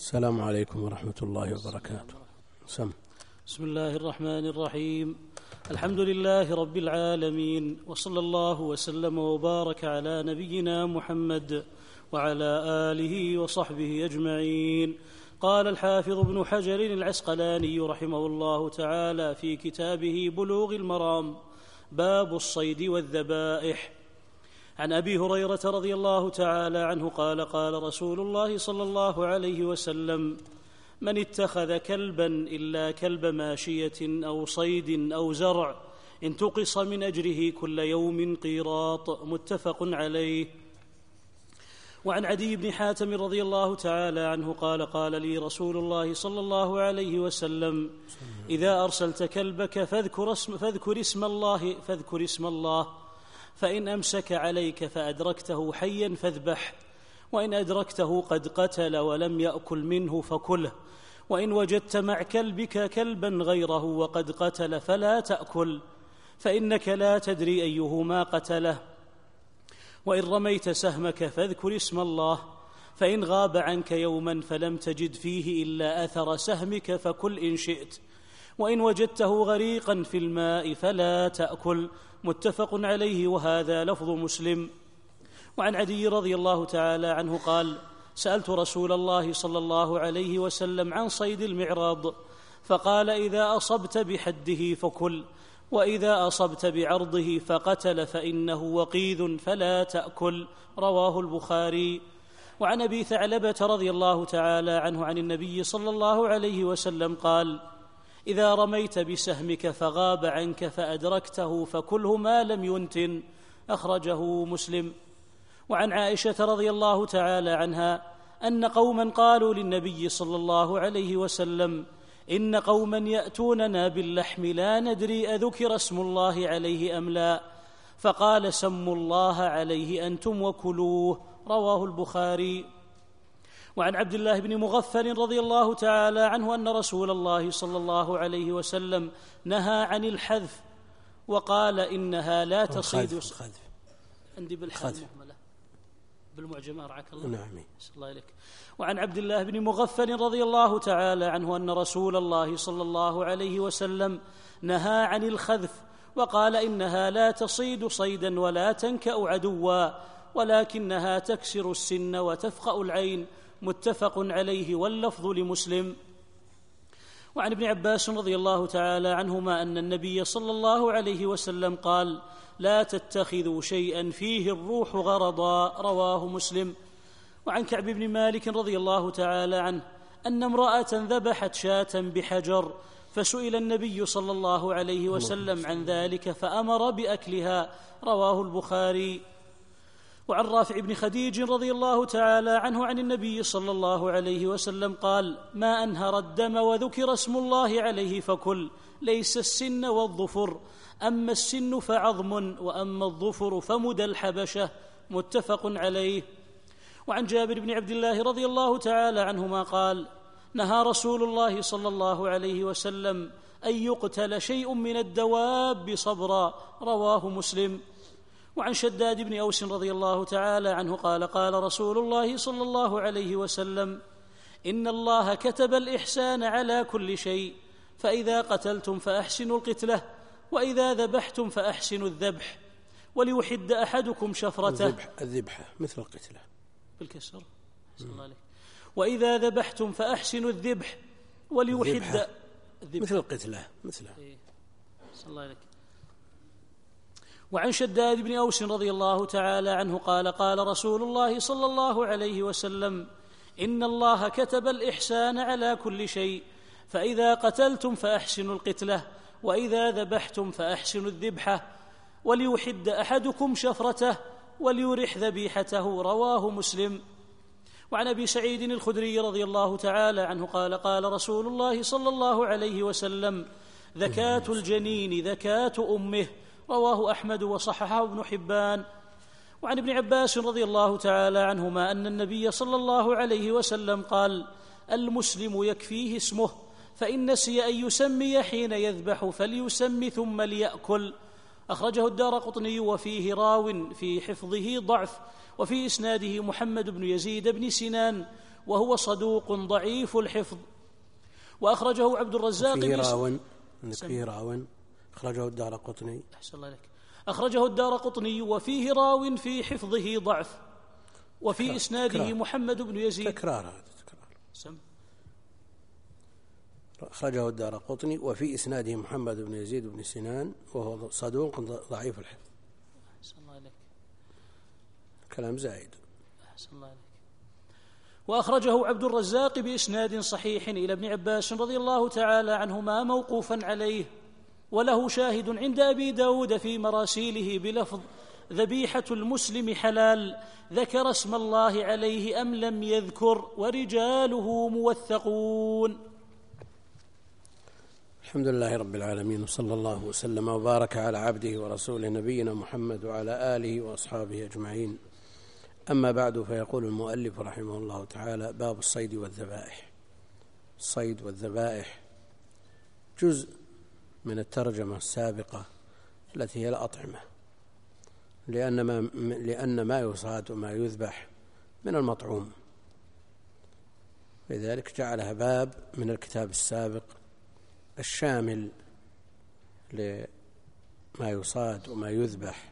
السلام عليكم ورحمة الله وبركاته. بسم الله الرحمن الرحيم. الحمد لله رب العالمين، وصلى الله وسلم وبارك على نبينا محمد وعلى آله وصحبه أجمعين. قال الحافظ ابن حجر العسقلاني رحمه الله تعالى في كتابه بلوغ المرام: باب الصيد والذبائح. عن أبي هريرة رضي الله تعالى عنه قال: قال رسول الله صلى الله عليه وسلم: من اتخذ كلبا إلا كلب ماشية أو صيد أو زرع انتقص من أجره كل يوم قيراط. متفق عليه. وعن عدي بن حاتم رضي الله تعالى عنه قال: قال لي رسول الله صلى الله عليه وسلم: إذا أرسلت كلبك فاذكر اسم الله، فإن أمسك عليك فأدركته حيا فاذبح، وإن أدركته قد قتل ولم يأكل منه فكله، وإن وجدت مع كلبك كلبا غيره وقد قتل فلا تأكل، فإنك لا تدري أيهما قتله. وإن رميت سهمك فاذكر اسم الله، فإن غاب عنك يوما فلم تجد فيه إلا أثر سهمك فكل إن شئت، وإن وجدته غريقا في الماء فلا تأكل. متفق عليه، وهذا لفظ مسلم. وعن عدي رضي الله تعالى عنه قال: سألت رسول الله صلى الله عليه وسلم عن صيد المعراض، فقال: إذا أصبت بحده فكل، وإذا أصبت بعرضه فقتل فإنه وقيذ فلا تأكل. رواه البخاري. وعن أبي ثعلبة رضي الله تعالى عنه عن النبي صلى الله عليه وسلم قال: إذا رميت بسهمك فغاب عنك فأدركته فكله ما لم ينتن. أخرجه مسلم. وعن عائشة رضي الله تعالى عنها أن قوما قالوا للنبي صلى الله عليه وسلم: إن قوما يأتوننا باللحم لا ندري أذكر اسم الله عليه أم لا، فقال: سموا الله عليه أنتم وكلوه. رواه البخاري. وعن عبد الله بن مغفل رضي الله تعالى عنه أن رسول الله صلى الله عليه وسلم نهى عن الحذف وقال: إنها لا تصيد. عندي بالحال مهملة بالمعجم أرعاك الله. نعم. الله إليك. وعن عبد الله بن مغفل رضي الله تعالى عنه أن رسول الله صلى الله عليه وسلم نهى عن الخذف وقال: إنها لا تصيد صيدا ولا تنكأ عدوا، ولكنها تكسر السن وتفقأ العين. متفق عليه، واللفظ لمسلم. وعن ابن عباس رضي الله تعالى عنهما أن النبي صلى الله عليه وسلم قال: لا تتخذوا شيئا فيه الروح غرضا. رواه مسلم. وعن كعب بن مالك رضي الله تعالى عنه أن امرأة ذبحت شاة بحجر، فسئل النبي صلى الله عليه وسلم عن ذلك فأمر بأكلها. رواه البخاري. وعن رافع بن خديج رضي الله تعالى عنه عن النبي صلى الله عليه وسلم قال: ما أنهر الدم وذكر اسم الله عليه فكل، ليس السن والظفر، أما السن فعظم، وأما الظفر فمدى الحبشة. متفق عليه. وعن جابر بن عبد الله رضي الله تعالى عنهما قال: نهى رسول الله صلى الله عليه وسلم أن يقتل شيء من الدواب صبرا. رواه مسلم. وعن شداد بن أوس رضي الله تعالى عنه قال: قال رسول الله صلى الله عليه وسلم: إن الله كتب الإحسان على كل شيء، فإذا قتلتم فأحسنوا القتلة، وإذا ذبحتم فأحسنوا الذبح، وليحد أحدكم شفرته. الذبحة مثل القتلة بالكسر. صلى الله عليه. وإذا ذبحتم فأحسنوا الذبح، وليحد مثل القتلة مثلها. صلى الله عليه. وعن شداد بن أوس رضي الله تعالى عنه قال: قال رسول الله صلى الله عليه وسلم: إن الله كتب الإحسان على كل شيء، فإذا قتلتم فأحسنوا القتلة، وإذا ذبحتم فأحسنوا الذبحة، وليحد أحدكم شفرته، وليرح ذبيحته. رواه مسلم. وعن أبي سعيد الخدري رضي الله تعالى عنه قال: قال رسول الله صلى الله عليه وسلم: ذكاة الجنين ذكاة أمه. رواه أحمد وصححه ابن حبان. وعن ابن عباس رضي الله تعالى عنهما أن النبي صلى الله عليه وسلم قال: المسلم يكفيه اسمه، فإن نسي أن يسمي حين يذبح فليسمي ثم ليأكل. أخرجه الدارقطني، وفيه راو في حفظه ضعف، وفي إسناده محمد بن يزيد بن سنان، وهو صدوق ضعيف الحفظ. وأخرجه عبد الرزاق فيه راو أخرجه الدارقطني. أحسن الله عليك. أخرجه الدارقطني وفيه راو في حفظه ضعف، وفي إسناده محمد بن يزيد. تكرار. أخرجه الدارقطني وفي إسناده محمد بن يزيد بن سنان وهو صدوق ضعيف الحفظ. أحسن الله عليك. كلام زائد. أحسن الله عليك. وأخرجه عبد الرزاق بإسناد صحيح إلى ابن عباس رضي الله تعالى عنهما موقوفا عليه، وله شاهد عند أبي داود في مراسيله بلفظ: ذبيحة المسلم حلال، ذكر اسم الله عليه أم لم يذكر، ورجاله موثقون. الحمد لله رب العالمين، وصلى الله وسلم وبارك على عبده ورسوله نبينا محمد وعلى آله وأصحابه أجمعين. أما بعد، فيقول المؤلف رحمه الله تعالى: باب الصيد والذبائح. الصيد والذبائح جزء من السابقة التي هي الأطعمة، لأن ما يصاد وما يذبح من المطعوم، لذلك جعلها باب من الكتاب السابق الشامل لما يصاد وما يذبح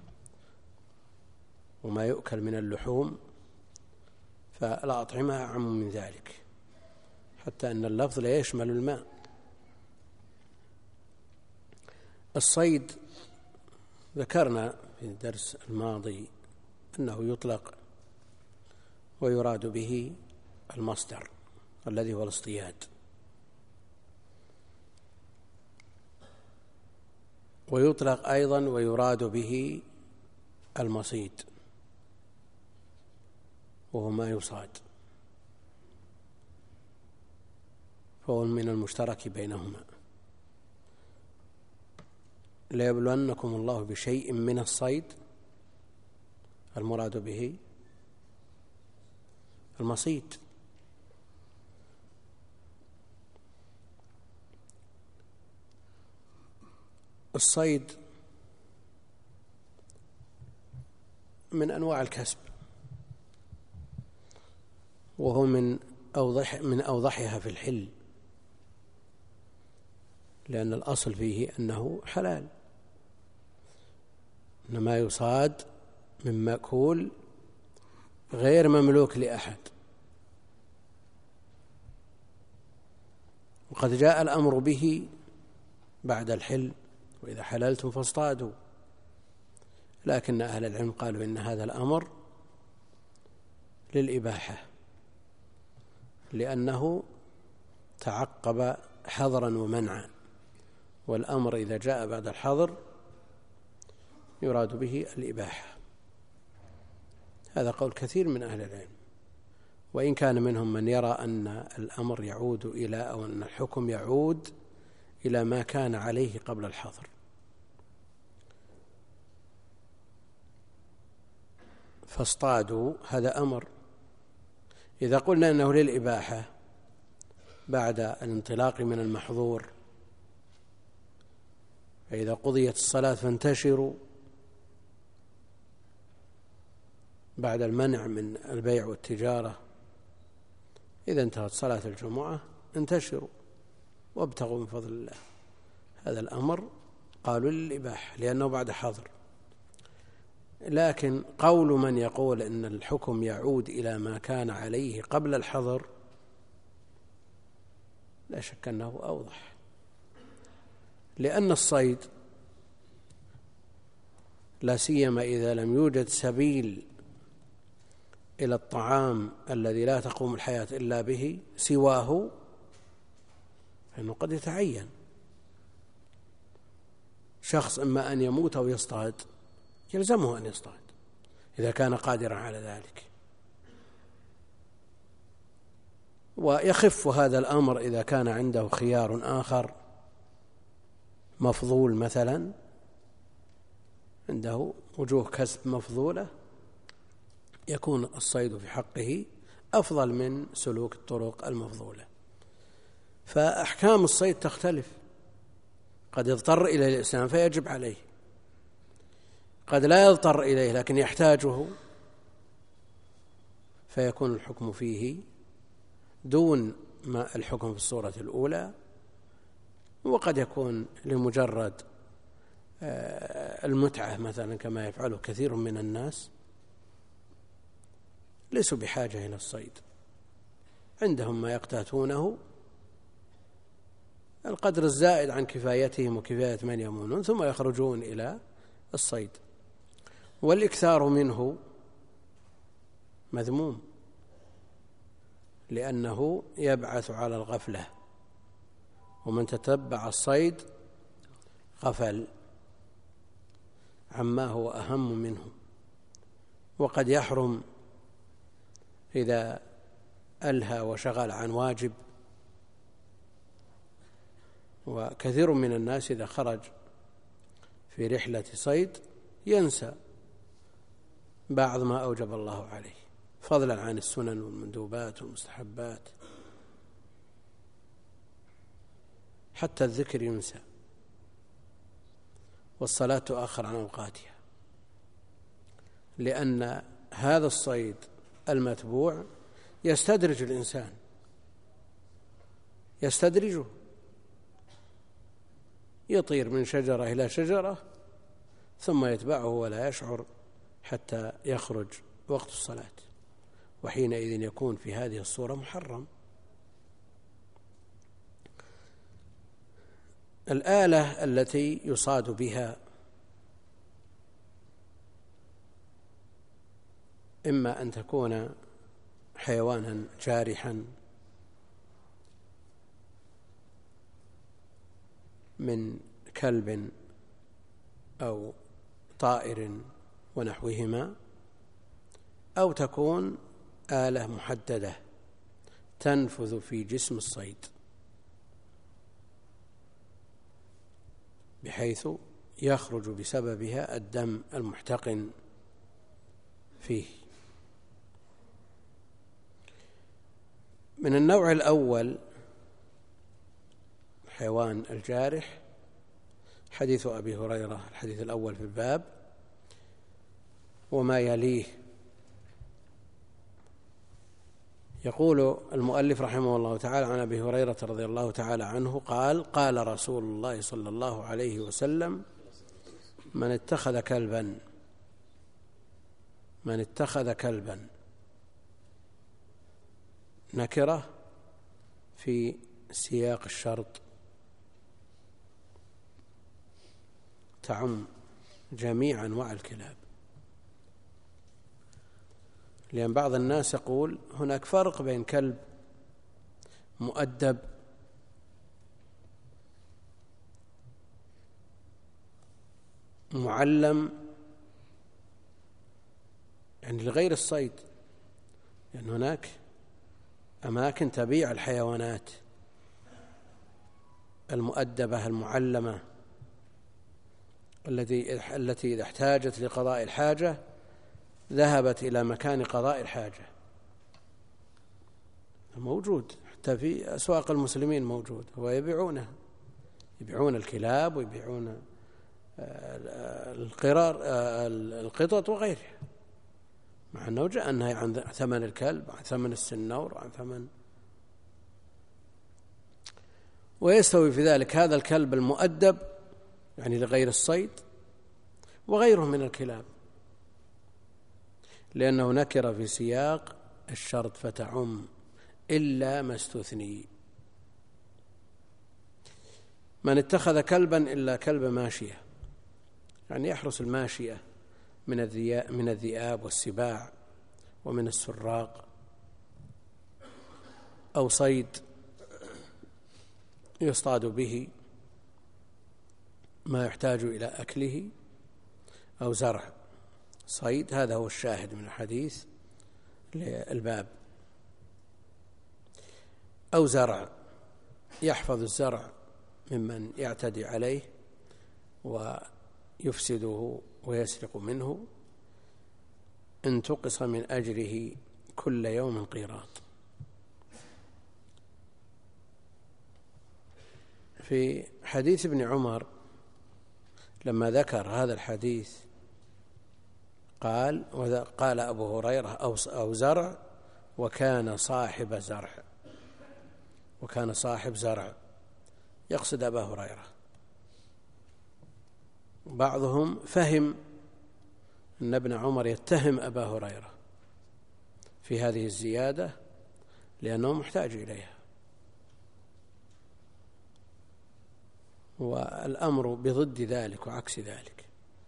وما يؤكل من اللحوم، فالأطعمة أعم من ذلك، حتى أن اللفظ لا يشمل الماء. الصيد ذكرنا في الدرس الماضي أنه يطلق ويراد به المصدر الذي هو الاصطياد، ويطلق أيضا ويراد به المصيد وهو ما يصاد، فهو من المشترك بينهما. ليبلونكم الله بشيء من الصيد، المراد به المصيد. الصيد من أنواع الكسب، وهو من أوضحها في الحل، لأن الأصل فيه أنه حلال، إنما يصاد من مأكول غير مملوك لأحد. وقد جاء الأمر به بعد الحل: وإذا حللتم فاصطادوا، لكن أهل العلم قالوا إن هذا الأمر للإباحة، لأنه تعقب حظرا ومنعا، والأمر إذا جاء بعد الحظر يراد به الإباحة. هذا قول كثير من أهل العلم، وإن كان منهم من يرى أن الأمر يعود أو أن الحكم يعود إلى ما كان عليه قبل الحظر. فاصطادوا هذا أمر، إذا قلنا أنه للإباحة بعد الانطلاق من المحظور، فإذا قضيت الصلاة فانتشروا، بعد المنع من البيع والتجارة، إذا انتهت صلاة الجمعة انتشروا وابتغوا من فضل الله. هذا الأمر قالوا للإباحة لأنه بعد حظر. لكن قول من يقول إن الحكم يعود إلى ما كان عليه قبل الحظر لا شك أنه أوضح، لأن الصيد لا سيما إذا لم يوجد سبيل إلى الطعام الذي لا تقوم الحياة إلا به سواه، فإنه قد يتعين شخص إما أن يموت أو يصطاد، يلزمه أن يصطاد إذا كان قادرا على ذلك. ويخف هذا الأمر إذا كان عنده خيار آخر مفضول، مثلا عنده وجوه كسب مفضولة، يكون الصيد في حقه أفضل من سلوك الطرق المفضولة. فأحكام الصيد تختلف، قد يضطر إليه الإنسان فيجب عليه، قد لا يضطر إليه لكن يحتاجه فيكون الحكم فيه دون ما الحكم في الصورة الأولى، وقد يكون لمجرد المتعة مثلا كما يفعله كثير من الناس، ليسوا بحاجة إلى الصيد، عندهم ما يقتاتونه القدر الزائد عن كفايتهم وكفاية من يمونون، ثم يخرجون إلى الصيد. والإكثار منه مذموم، لأنه يبعث على الغفلة، ومن تتبع الصيد غفل عما هو أهم منه، وقد يحرم إذا ألهى وشغل عن واجب. وكثير من الناس إذا خرج في رحلة صيد ينسى بعض ما أوجب الله عليه، فضلا عن السنن والمندوبات والمستحبات، حتى الذكر ينسى، والصلاة تؤخر عن أوقاتها، لأن هذا الصيد المتبوع يستدرج الإنسان، يستدرجه، يطير من شجرة إلى شجرة ثم يتبعه ولا يشعر حتى يخرج وقت الصلاة، وحينئذ يكون في هذه الصورة محرم. الآلة التي يصاد بها إما أن تكون حيوانا جارحا من كلب أو طائر ونحوهما، أو تكون آلة محددة تنفذ في جسم الصيد بحيث يخرج بسببها الدم المحتقن فيه. من النوع الأول حيوان الجارح حديث أبي هريرة، الحديث الأول في الباب وما يليه. يقول المؤلف رحمه الله تعالى عن أبي هريرة رضي الله تعالى عنه قال: قال رسول الله صلى الله عليه وسلم: من اتخذ كلبا نكرة في سياق الشرط تعم جميع أنواع الكلاب، لأن بعض الناس يقول هناك فرق بين كلب مؤدب معلم يعني لغير الصيد، لأن هناك أماكن تبيع الحيوانات المؤدبة المعلمة التي إذا احتاجت لقضاء الحاجة ذهبت إلى مكان قضاء الحاجة، موجود حتى في أسواق المسلمين موجود، ويبيعونها، يبيعون الكلاب ويبيعون القطط وغيرها، مع أنه جاء النهي عن ثمن الكلب، عن ثمن السنور، عن ثمن، ويستوي في ذلك هذا الكلب المؤدب يعني لغير الصيد وغيره من الكلاب، لأنه نكر في سياق الشرط فتعم إلا ما استثني. من اتخذ كلبا إلا كلب ماشية، يعني يحرس الماشية من الذئاب والسباع ومن السراق، أو صيد يصطاد به ما يحتاج إلى أكله، أو زرع صيد، هذا هو الشاهد من الحديث للباب، أو زرع يحفظ الزرع ممن يعتدي عليه ويفسده ويسرق منه، انتقص من أجره كل يوم قيراط. في حديث ابن عمر لما ذكر هذا الحديث قال أبو هريرة: أو زرع، وكان صاحب زرع، وكان صاحب زرع، يقصد أبا هريرة. بعضهم فهم أن ابن عمر يتهم أبا هريرة في هذه الزيادة لأنه محتاج إليها، والأمر بضد ذلك وعكس ذلك.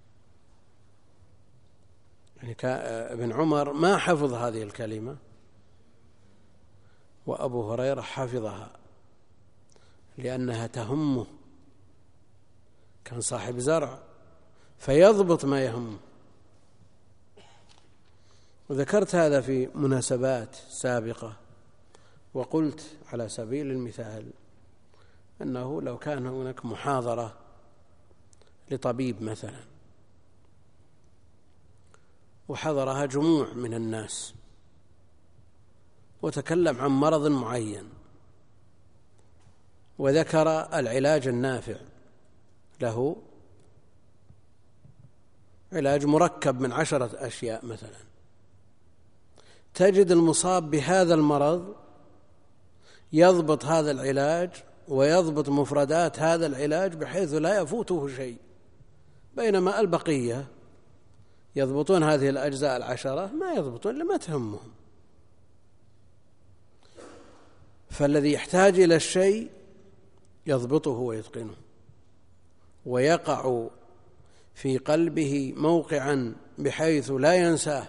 يعني ابن عمر ما حفظ هذه الكلمة وأبو هريرة حفظها لأنها تهمه، كان صاحب زرع فيضبط ما يهمه. وذكرت هذا في مناسبات سابقة، وقلت على سبيل المثال أنه لو كان هناك محاضرة لطبيب مثلا وحضرها جموع من الناس وتكلم عن مرض معين وذكر العلاج النافع له، علاج مركب من 10 أشياء مثلا، تجد المصاب بهذا المرض يضبط هذا العلاج ويضبط مفردات هذا العلاج بحيث لا يفوته شيء، بينما البقية يضبطون هذه الأجزاء 10 ما يضبطون لما تهمهم. فالذي يحتاج إلى الشيء يضبطه ويتقنه ويقع في قلبه موقعا بحيث لا ينساه.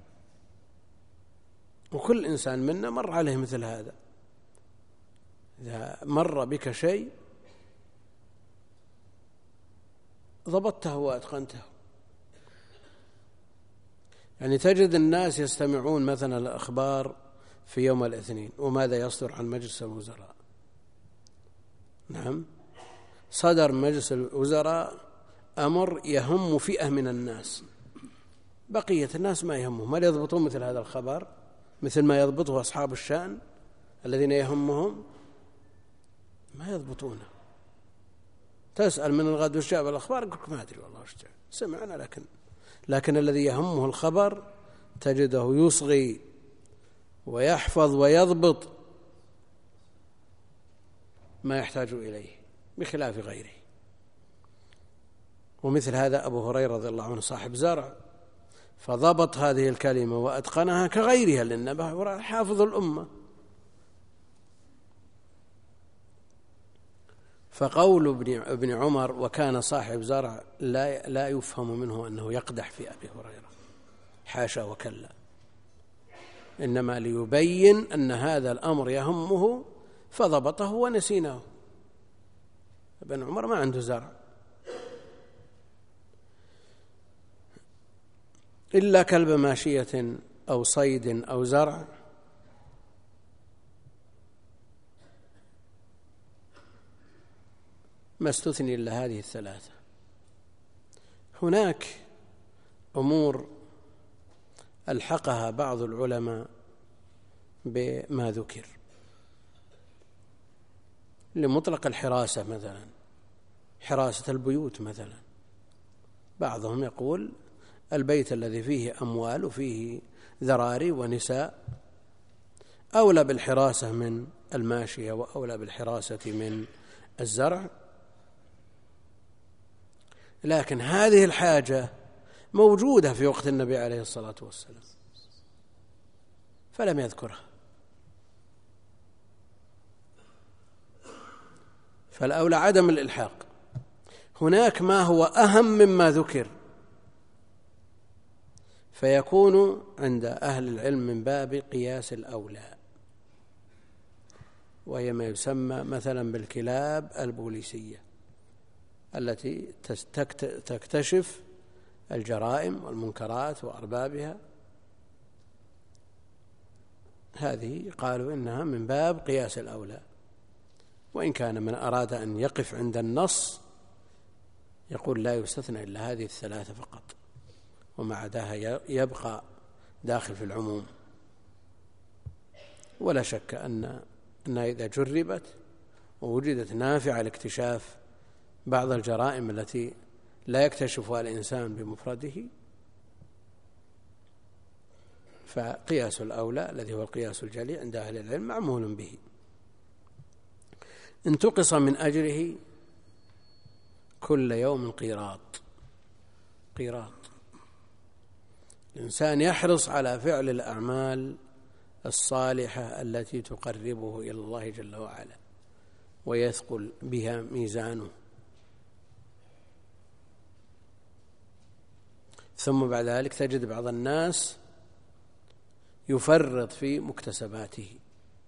وكل إنسان منا مر عليه مثل هذا، إذا مر بك شيء ضبطته وأتقنته. يعني تجد الناس يستمعون مثلا الأخبار في يوم الاثنين، وماذا يصدر عن مجلس الوزراء؟ نعم، صدر مجلس الوزراء أمر يهم فئة من الناس، بقية الناس ما يهمهم. هل يضبطون مثل هذا الخبر مثل ما يضبطه أصحاب الشأن الذين يهمهم؟ ما يضبطونه. تسأل من الغد وش جاء بالأخبار يقول لك ما أدري والله وش جاء، سمعنا لكن الذي يهمه الخبر تجده يصغي ويحفظ ويضبط ما يحتاج إليه بخلاف غيره. ومثل هذا أبو هريرة رضي الله عنه صاحب زرع، فضبط هذه الكلمة وأتقنها كغيرها، لأن أبا هريرة حافظ الأمة. فقول ابن عمر وكان صاحب زرع لا يفهم منه أنه يقدح في أبي هريرة، حاشا وكلا، إنما ليبين أن هذا الأمر يهمه فضبطه ونسيناه. ابن عمر ما عنده زرع إلا كلب ماشية أو صيد أو زرع، ما استثني إلا هذه الثلاثة. هناك أمور ألحقها بعض العلماء بما ذكر لمطلق الحراسة، مثلا حراسة البيوت مثلا، بعضهم يقول البيت الذي فيه أموال وفيه ذراري ونساء أولى بالحراسة من الماشية وأولى بالحراسة من الزرع، لكن هذه الحاجة موجودة في وقت النبي عليه الصلاة والسلام فلم يذكرها. فالأولى عدم الإلحاق. هناك ما هو أهم مما ذكر فيكون عند أهل العلم من باب قياس الأولى، وهي ما يسمى مثلا بالكلاب البوليسية التي تكتشف الجرائم والمنكرات وأربابها. هذه قالوا إنها من باب قياس الأولى، وإن كان من أراد أن يقف عند النص يقول لا يستثنى إلا هذه الثلاثة فقط، وما عداها يبقى داخل في العموم. ولا شك أنها إذا جربت ووجدت نافعة لاكتشاف بعض الجرائم التي لا يكتشفها الإنسان بمفرده، فقياس الأولى الذي هو القياس الجلي عند أهل العلم معمول به. انتقص من أجره كل يوم قيراط. الإنسان يحرص على فعل الأعمال الصالحة التي تقربه إلى الله جل وعلا ويثقل بها ميزانه. ثم بعد ذلك تجد بعض الناس يفرط في مكتسباته،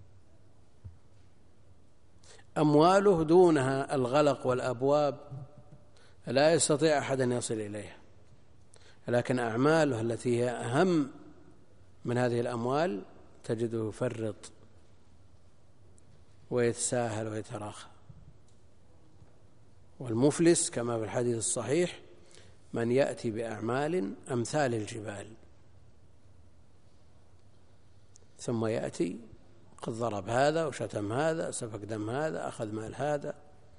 أمواله دونها الغلق والأبواب لا يستطيع أحد أن يصل إليها، لكن أعماله التي هي أهم من هذه الأموال تجده يفرط ويتساهل ويتراخى. والمفلس كما في الحديث الصحيح من يأتي بأعمال أمثال الجبال ثم يأتي قد ضرب هذا وشتم هذا، سفك دم هذا، أخذ مال هذا،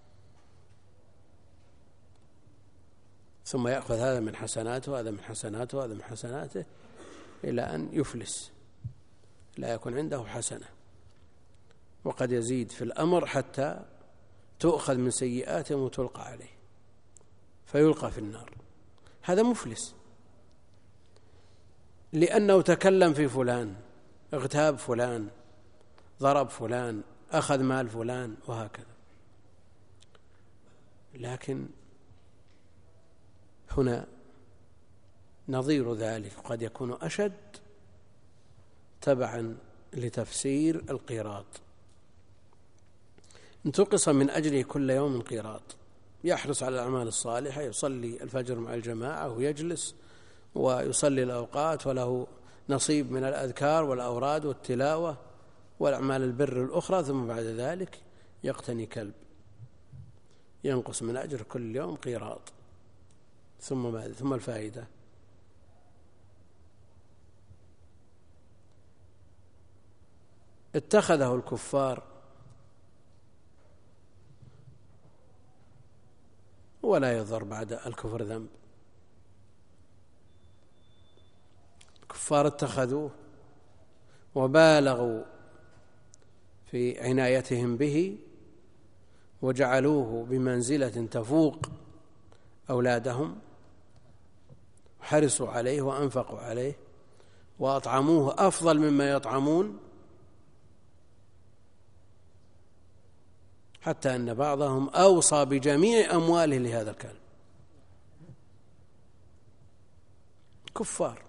ثم يأخذ هذا من حسناته هذا من حسناته هذا من حسناته إلى أن يفلس لا يكون عنده حسنة، وقد يزيد في الأمر حتى تؤخذ من سيئاته وتلقى عليه فيلقى في النار. هذا مفلس لأنه تكلم في فلان، اغتاب فلان، ضرب فلان، أخذ مال فلان، وهكذا. لكن هنا نظير ذلك قد يكون أشد تبعا لتفسير القيراط. انتقص من أجله كل يوم قيراط، يحرص على الأعمال الصالحة، يصلي الفجر مع الجماعة ويجلس ويصلي الأوقات وله نصيب من الأذكار والأوراد والتلاوة والأعمال البر الأخرى، ثم بعد ذلك يقتني كلب ينقص من أجر كل يوم قيراط. ثم الفائدة اتخذه الكفار ولا يضر بعد الكفر ذنب. الكفار اتخذوه وبالغوا في عنايتهم به وجعلوه بمنزلة تفوق أولادهم، حرصوا عليه وأنفقوا عليه وأطعموه أفضل مما يطعمون، حتى أن بعضهم أوصى بجميع أمواله لهذا الكلب. كفار،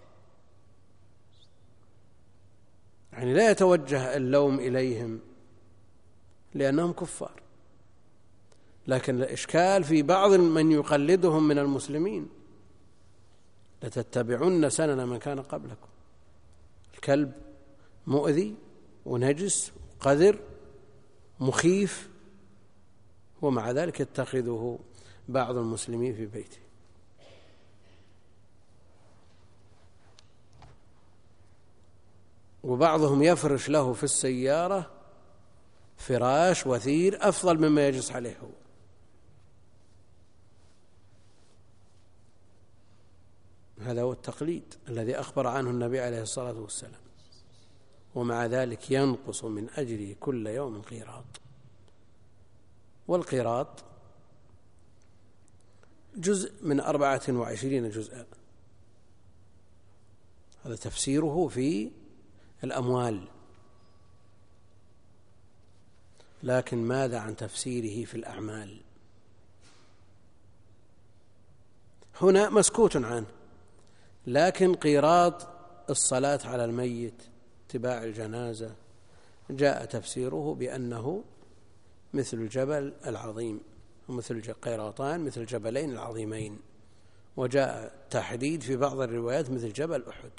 يعني لا يتوجه اللوم إليهم لأنهم كفار، لكن الإشكال في بعض من يقلدهم من المسلمين. لتتبعن سنن من كان قبلكم. الكلب مؤذي ونجس وقذر مخيف، ومع ذلك يتخذه بعض المسلمين في بيته. وبعضهم يفرش له في السيارة فراش وثير أفضل مما يجلس عليه هو. هذا هو التقليد الذي أخبر عنه النبي عليه الصلاة والسلام. ومع ذلك ينقص من أجله كل يوم قيراط. والقيراط جزء من 24 جزءا، هذا تفسيره في الأموال. لكن ماذا عن تفسيره في الأعمال؟ هنا مسكوت عنه، لكن قيراط الصلاة على الميت، اتباع الجنازة، جاء تفسيره بأنه مثل الجبل العظيم، ومثل قيراطان مثل الجبلين العظيمين، وجاء تحديد في بعض الروايات مثل جبل أحد.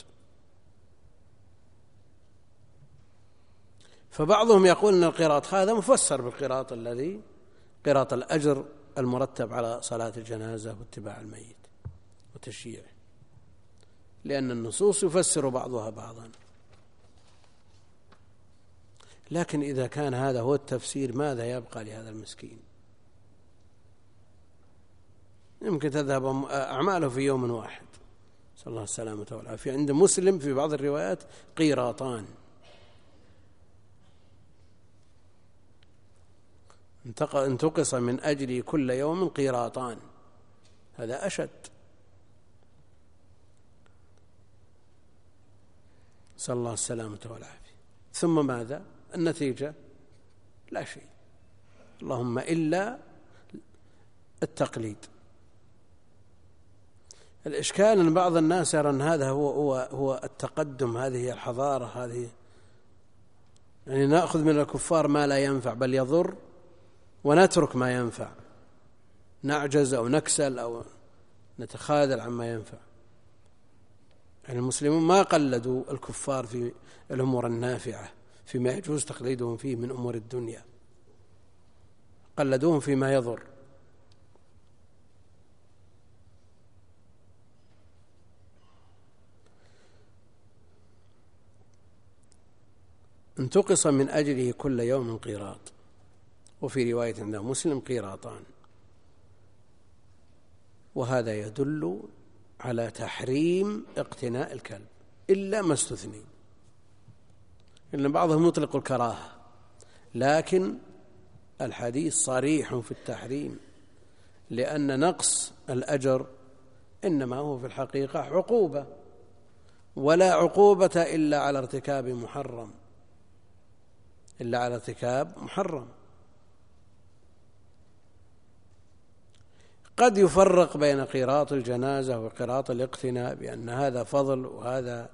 فبعضهم يقول أن القيراط هذا مفسر بالقيراط الذي قيراط الأجر المرتب على صلاة الجنازة واتباع الميت وتشييعه، لأن النصوص يفسر بعضها بعضا. لكن إذا كان هذا هو التفسير ماذا يبقى لهذا المسكين؟ يمكن تذهب أعماله في يوم واحد، صلى الله السلامة والعافية. عند مسلم في بعض الروايات قيراطان. انتقص من أجله كل يوم قيراطان، هذا أشد. نسأل الله السلامة والعافية. ثم ماذا؟ النتيجة لا شيء، اللهم إلا التقليد. الإشكال أن بعض الناس يرى أن هذا هو التقدم، هذه الحضارة، هذه يعني نأخذ من الكفار ما لا ينفع بل يضر ونترك ما ينفع، نعجز أو نكسل أو نتخاذل عما ينفع. يعني المسلمون ما قلدوا الكفار في الأمور النافعة فيما يجوز تقليدهم فيه من أمور الدنيا، قلدوهم فيما يضر. انتقص من أجله كل يوم قيراط، وفي رواية عند مسلم قيراطان. وهذا يدل على تحريم اقتناء الكلب إلا ما استثني، إن بعضهم يطلق الكراهة، لكن الحديث صريح في التحريم، لأن نقص الأجر إنما هو في الحقيقة عقوبة، ولا عقوبة إلا على ارتكاب محرم، إلا على ارتكاب محرم. قد يفرق بين قيراط الجنازة وقيراط الاقتناء بأن هذا فضل وهذا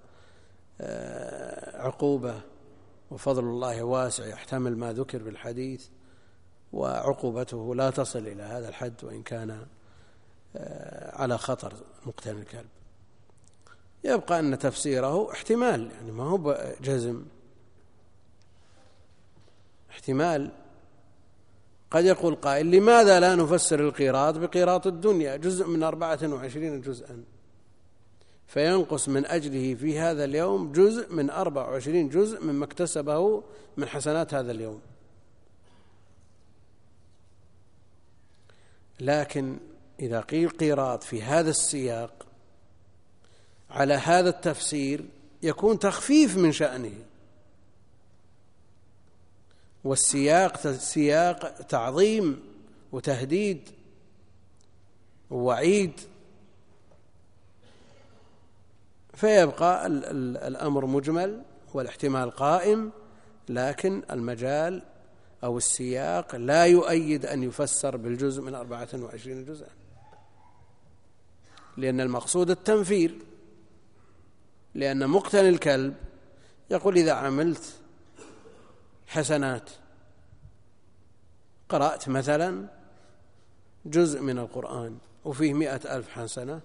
عقوبة، وفضل الله واسع يحتمل ما ذكر في الحديث، وعقوبته لا تصل إلى هذا الحد وإن كان على خطر مقتنى الكلب. يبقى أن تفسيره احتمال، يعني ما هو جزم، احتمال. قد يقول قائل لماذا لا نفسر القيراط بقيراط الدنيا، جزء من 24 جزءا، فينقص من أجله في هذا اليوم جزء من 24 جزء مما اكتسبه من حسنات هذا اليوم. لكن إذا قيل قيراط في هذا السياق على هذا التفسير يكون تخفيف من شأنه، والسياق سياق تعظيم وتهديد ووعيد، فيبقى الأمر مجمل والاحتمال قائم، لكن المجال أو السياق لا يؤيد أن يفسر بالجزء من 24 جزءا، لأن المقصود التنفير. لأن مقتني الكلب يقول إذا عملت حسنات، قرأت مثلا جزء من القرآن وفيه 100,000 حسنة،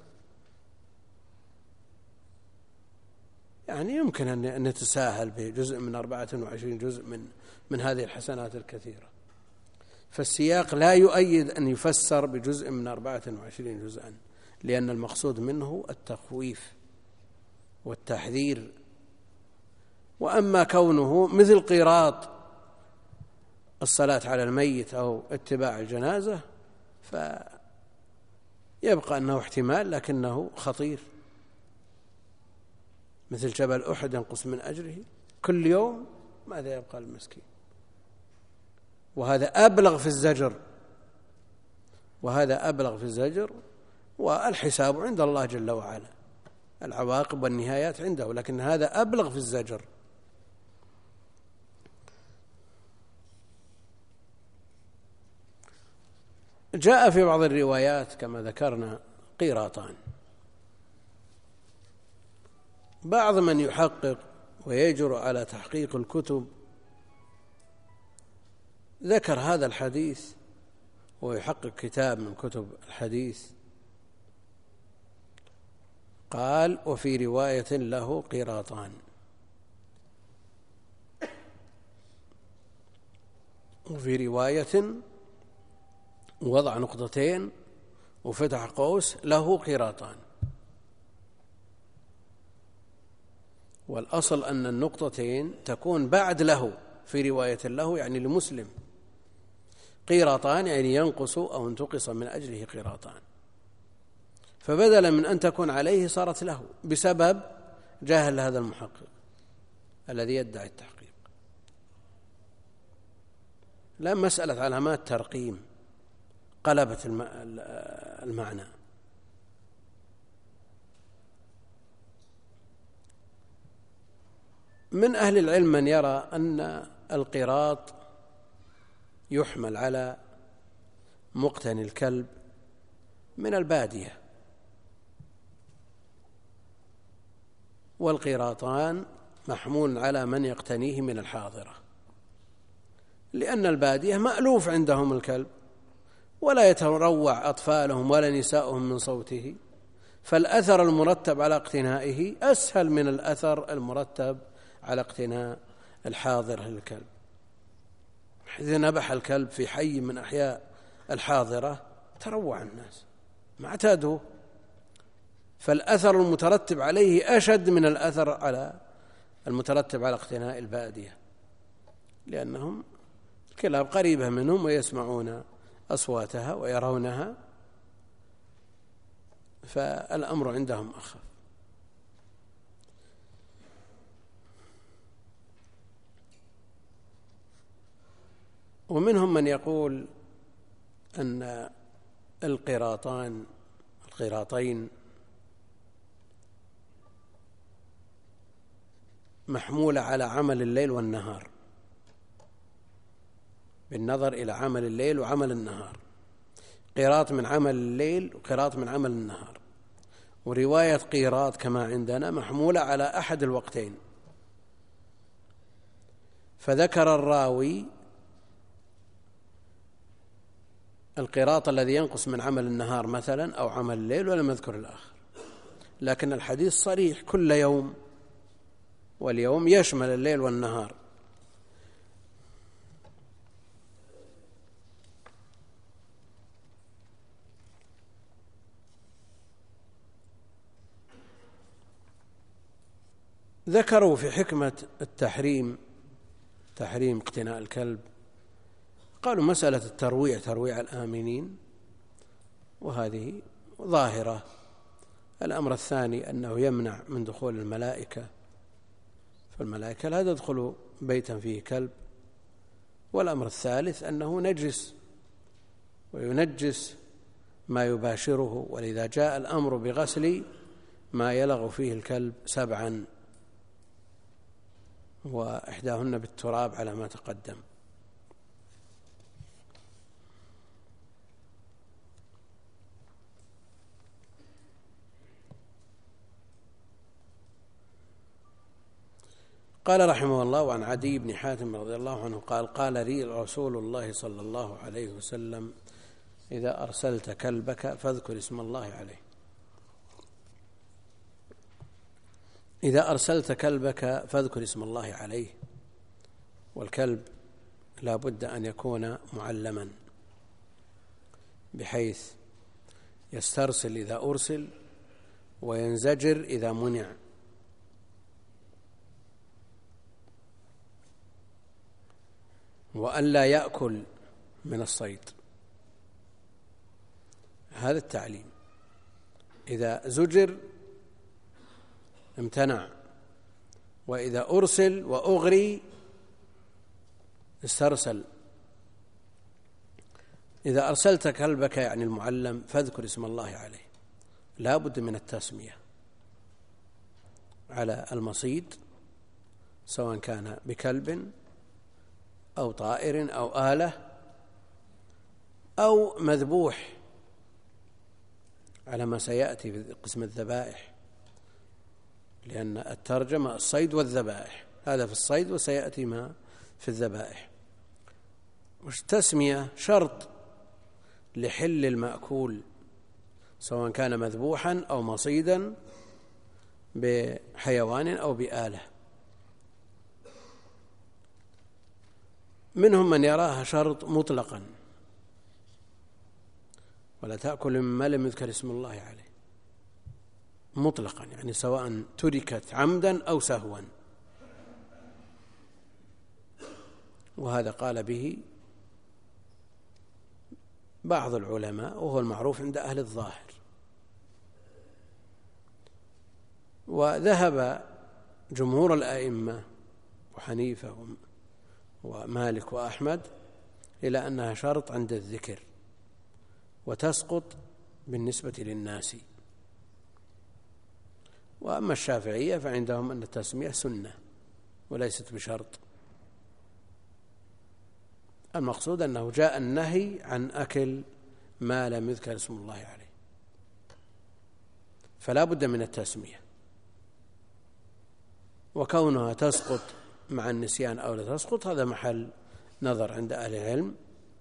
يعني يمكن أن نتساهل بجزء من 24 جزء من هذه الحسنات الكثيرة. فالسياق لا يؤيد أن يفسر بجزء من 24 جزءا، لأن المقصود منه التخويف والتحذير. وأما كونه مثل قيراط الصلاة على الميت أو اتباع الجنازة فيبقى أنه احتمال، لكنه خطير، مثل جبل أحد ينقص من أجره كل يوم، ماذا يبقى المسكين؟ وهذا أبلغ في الزجر، وهذا أبلغ في الزجر، والحساب عند الله جل وعلا، العواقب والنهايات عنده، لكن هذا أبلغ في الزجر. جاء في بعض الروايات كما ذكرنا قيراطان. بعض من يحقق ويجرؤ على تحقيق الكتب ذكر هذا الحديث، ويحقق كتاب من كتب الحديث، قال وفي رواية له قيراطان، وفي رواية وضع نقطتين وفتح قوس له قيراطان. والأصل أن النقطتين تكون بعد له، في رواية له يعني لمسلم، قيراطان يعني ينقص أو انتقص من أجله قيراطان، فبدلا من أن تكون عليه صارت له بسبب جاهل هذا المحقق الذي يدعي التحقيق. لا مسألة علامات ترقيم قلبت المعنى. من أهل العلم من يرى أن القيراط يحمل على مقتني الكلب من البادية، والقيراطان محمول على من يقتنيه من الحاضرة، لأن البادية مألوف عندهم الكلب ولا يتروع أطفالهم ولا نساؤهم من صوته، فالأثر المرتب على اقتنائه أسهل من الأثر المرتب على اقتناء الحاضر للكلب. إذا نبح الكلب في حي من أحياء الحاضرة تروع الناس ما اعتادوا، فالأثر المترتب عليه أشد من الأثر على المترتب على اقتناء البادية، لأنهم الكلاب قريبة منهم ويسمعون أصواتها ويرونها، فالأمر عندهم أخف. ومنهم من يقول أن القيراطين محمولة على عمل الليل والنهار، بالنظر إلى عمل الليل وعمل النهار، قيراط من عمل الليل وقيراط من عمل النهار. ورواية قيراط كما عندنا محمولة على أحد الوقتين، فذكر الراوي القيراط الذي ينقص من عمل النهار مثلا أو عمل الليل ولم يذكر الآخر، لكن الحديث صريح كل يوم، واليوم يشمل الليل والنهار. ذكروا في حكمة التحريم، تحريم اقتناء الكلب، قالوا مسألة الترويع ترويع الآمنين، وهذه ظاهرة. الأمر الثاني أنه يمنع من دخول الملائكة، فالملائكة لا تدخل بيتا فيه كلب. والأمر الثالث أنه نجس وينجس ما يباشره، ولذا جاء الأمر بغسل ما يلغ فيه الكلب 7، وإحداهن بالتراب على ما تقدم. قال رحمه الله: وعن عدي بن حاتم رضي الله عنه قال: قال لي رسول الله صلى الله عليه وسلم: إذا أرسلت كلبك فاذكر اسم الله عليه. إذا أرسلت كلبك فاذكر اسم الله عليه. والكلب لا بد أن يكون معلما، بحيث يسترسل إذا أرسل وينزجر إذا منع. وأن لا يأكل من الصيد، هذا التعليم. إذا زجر امتنع، وإذا أرسل وأغري استرسل. إذا أرسلت كلبك يعني المعلم فاذكر اسم الله عليه، لا بد من التسمية على المصيد، سواء كان بكلب أو طائر أو آلة أو مذبوح، على ما سيأتي في قسم الذبائح، لأن الترجمة الصيد والذبائح، هذا في الصيد وسيأتي ما في الذبائح. والتسمية شرط لحل المأكول، سواء كان مذبوحا أو مصيدا بحيوان أو بآلة. منهم من يراها شرط مطلقا: ولا تأكل مما لم يذكر اسم الله عليه، مطلقا، يعني سواء تركت عمدا أو سهوا. وهذا قال به بعض العلماء، وهو المعروف عند أهل الظاهر. وذهب جمهور الأئمة وحنيفة ومالك وأحمد إلى أنها شرط عند الذكر وتسقط بالنسبة للناس. وأما الشافعية فعندهم أن التسمية سنة وليست بشرط. المقصود أنه جاء النهي عن أكل ما لم يذكر اسم الله عليه، فلا بد من التسمية. وكونها تسقط مع النسيان أو لا تسقط هذا محل نظر عند أهل العلم.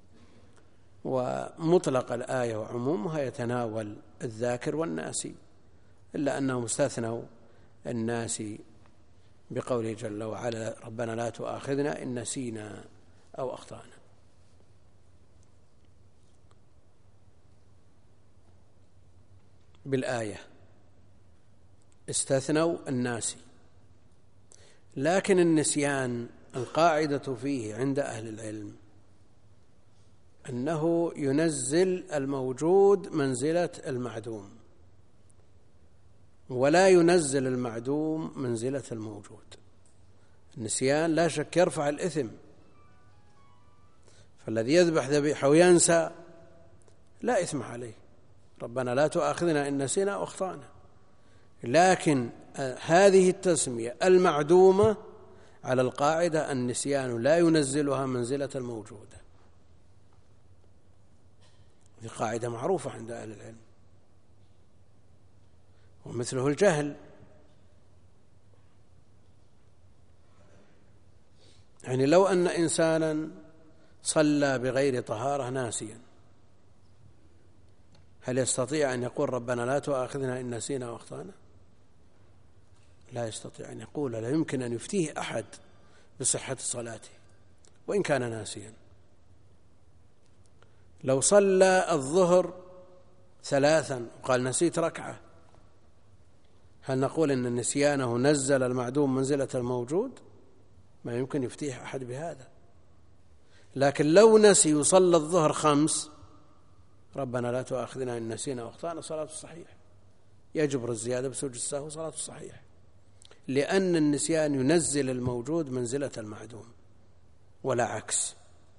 ومطلق الآية وعمومها يتناول الذاكر والناسي، إلا أنهم استثنوا الناسي بقوله جل وعلا ربنا لا تؤاخذنا إن نسينا أو أخطأنا. بالآية استثنوا الناسي، لكن النسيان القاعدة فيه عند أهل العلم أنه ينزل الموجود منزلة المعدوم، ولا ينزل المعدوم منزلة الموجود. النسيان لا شك يرفع الإثم، فالذي يذبح ذبيحة وينسى لا إثم عليه، ربنا لا تؤاخذنا إن نسينا أو أخطأنا. لكن هذه التسمية المعدومة على القاعدة النسيان لا ينزلها منزلة الموجودة، هذه قاعدة معروفة عند أهل العلم. ومثله الجهل، يعني لو أن إنسانا صلى بغير طهارة ناسيا، هل يستطيع أن يقول ربنا لا تؤاخذنا إن نسينا أو أخطأنا؟ لا يستطيع أن يقول، لا يمكن أن يفتيه أحد بصحة صلاته وإن كان ناسيا. لو صلى الظهر 3 وقال نسيت ركعة، هل نقول إن نسيانه نزل المعدوم منزلة الموجود؟ ما يمكن يفتيه أحد بهذا. لكن لو نسي وصلى الظهر 5 ربنا لا تؤاخذنا إن نسينا وأخطأنا صلاته صحيح، يجبر الزيادة بسجود السهو صلاته صحيح، لأن النسيان ينزل الموجود منزلة المعدوم ولا عكس.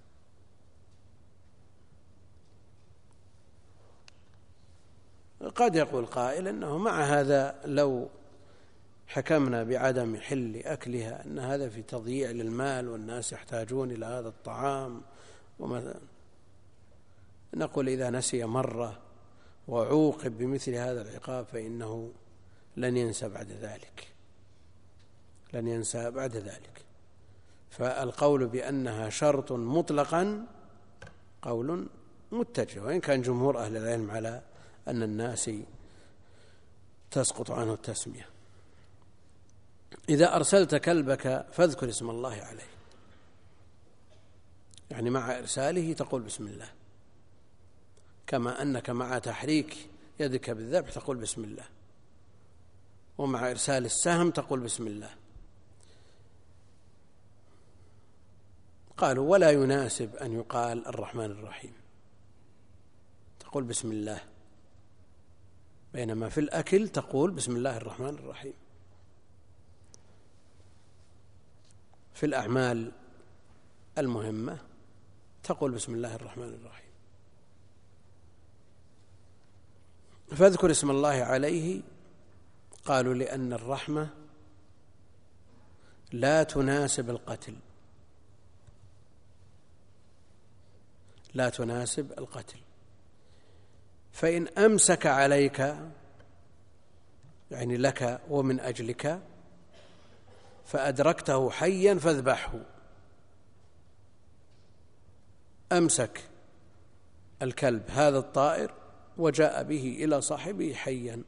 قد يقول قائل أنه مع هذا لو حكمنا بعدم حل أكلها أن هذا في تضييع للمال والناس يحتاجون إلى هذا الطعام، نقول إذا نسي مرة وعوقب بمثل هذا العقاب فإنه لن ينسى بعد ذلك. فالقول بأنها شرط مطلقا قول متجه، وإن كان جمهور أهل العلم على أن الناس تسقط عنه التسمية. إذا أرسلت كلبك فاذكر اسم الله عليه، يعني مع إرساله تقول بسم الله، كما أنك مع تحريك يدك بالذبح تقول بسم الله، ومع إرسال السهم تقول بسم الله. قالوا ولا يناسب أن يقال الرحمن الرحيم، تقول بسم الله، بينما في الأكل تقول بسم الله الرحمن الرحيم. في الأعمال المهمة تقول بسم الله الرحمن الرحيم. فاذكر اسم الله عليه، قالوا لأن الرحمة لا تناسب القتل، فإن أمسك عليك يعني لك ومن أجلك فأدركته حيا فاذبحه، أمسك الكلب هذا الطائر وجاء به إلى صاحبه حيا،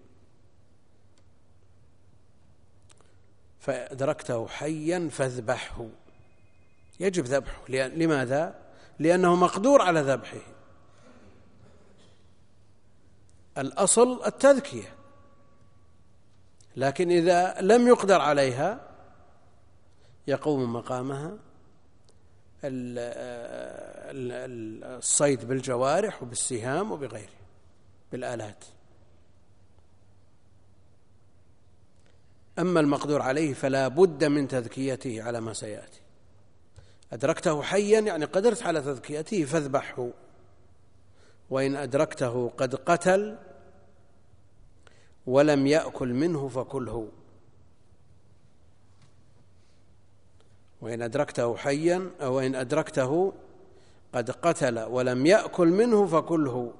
فأدركته حيا فاذبحه، يجب ذبحه. لماذا؟ لأنه مقدور على ذبحه. الأصل التذكية، لكن إذا لم يقدر عليها يقوم مقامها الصيد بالجوارح وبالسهام وبغيره بالآلات. أما المقدور عليه فلا بد من تذكيته على ما سيأتي. أدركته حيا يعني قدرت على تذكيته فاذبحه، وإن أدركته قد قتل ولم يأكل منه فكله. وإن أدركته حيا أو إن أدركته قد قتل ولم يأكل منه فكله،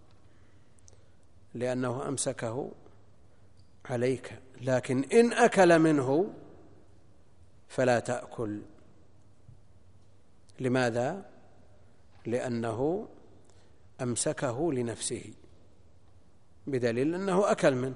لأنه أمسكه عليك، لكن إن أكل منه فلا تأكل. لماذا؟ لأنه أمسكه لنفسه بدليل أنه أكل منه.